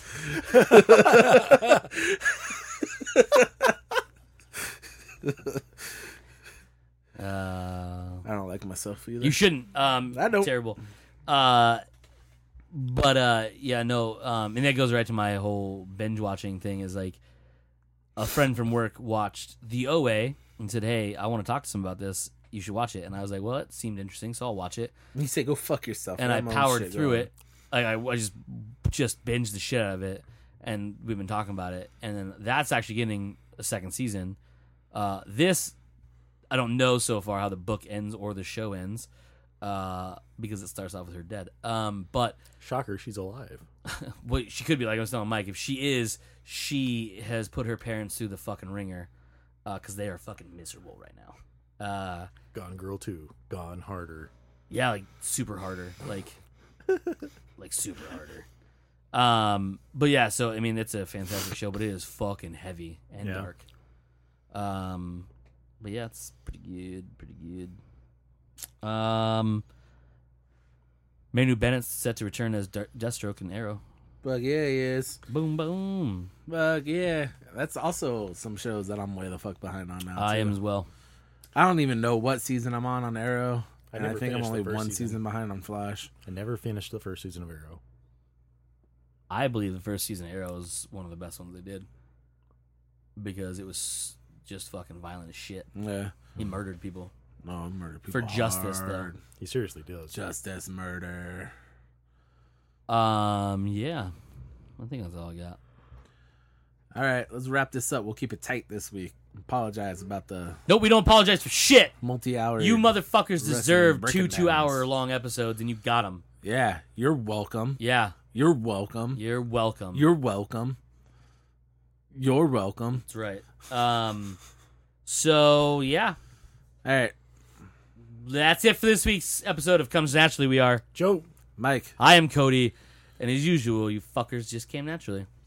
Uh, I don't like myself either. you shouldn't. Um, I don't. Terrible. Uh, but uh, yeah, no. Um, and that goes right to my whole binge watching thing. Is like a friend from work watched the O A and said, "Hey, I want to talk to some about this. You should watch it." And I was like, "Well, it seemed interesting, so I'll watch it." You say go fuck yourself. And I have my own powered shit through going. it. Like I, I just just binged the shit out of it, and we've been talking about it. And then that's actually getting a second season. Uh, this I don't know so far how the book ends or the show ends, uh, because it starts off with her dead. Um, but Shocker, she's alive. what she could be, like I was telling Mike, if she is, she has put her parents through the fucking ringer, because they are fucking miserable right now. Uh, Gone Girl two. Gone Harder. Yeah, like super harder, like like super harder. Um, but yeah, so I mean, it's a fantastic show, but it is fucking heavy and Yeah. dark. Um, but yeah, it's pretty good, pretty good. Um, Manu Bennett's set to return as Dar- Deathstroke and Arrow. But yeah, he is. Boom, boom. But yeah, that's also some shows that I'm way the fuck behind on now. I too. am as well. I don't even know what season I'm on on Arrow. I and I never think I'm finished the only first one season. season behind on Flash. I never finished the first season of Arrow. I believe the first season of Arrow is one of the best ones they did because it was just fucking violent as shit. Yeah. He murdered people. No, murder people For justice, hard. He seriously does. Justice, murder. Um, yeah. I think that's all I got. All right, let's wrap this up. We'll keep it tight this week. Apologize about the Nope, we don't apologize for shit. multi-hour. You motherfuckers wrestling deserve two breakdowns. two-hour long episodes, and you got them. Yeah, you're welcome. Yeah, You're welcome. you're welcome. You're welcome. You're welcome. That's right. Um, so yeah, All right, that's it for this week's episode of Comes Naturally. We are Joe. Mike. I am Cody, and as usual, you fuckers just came naturally.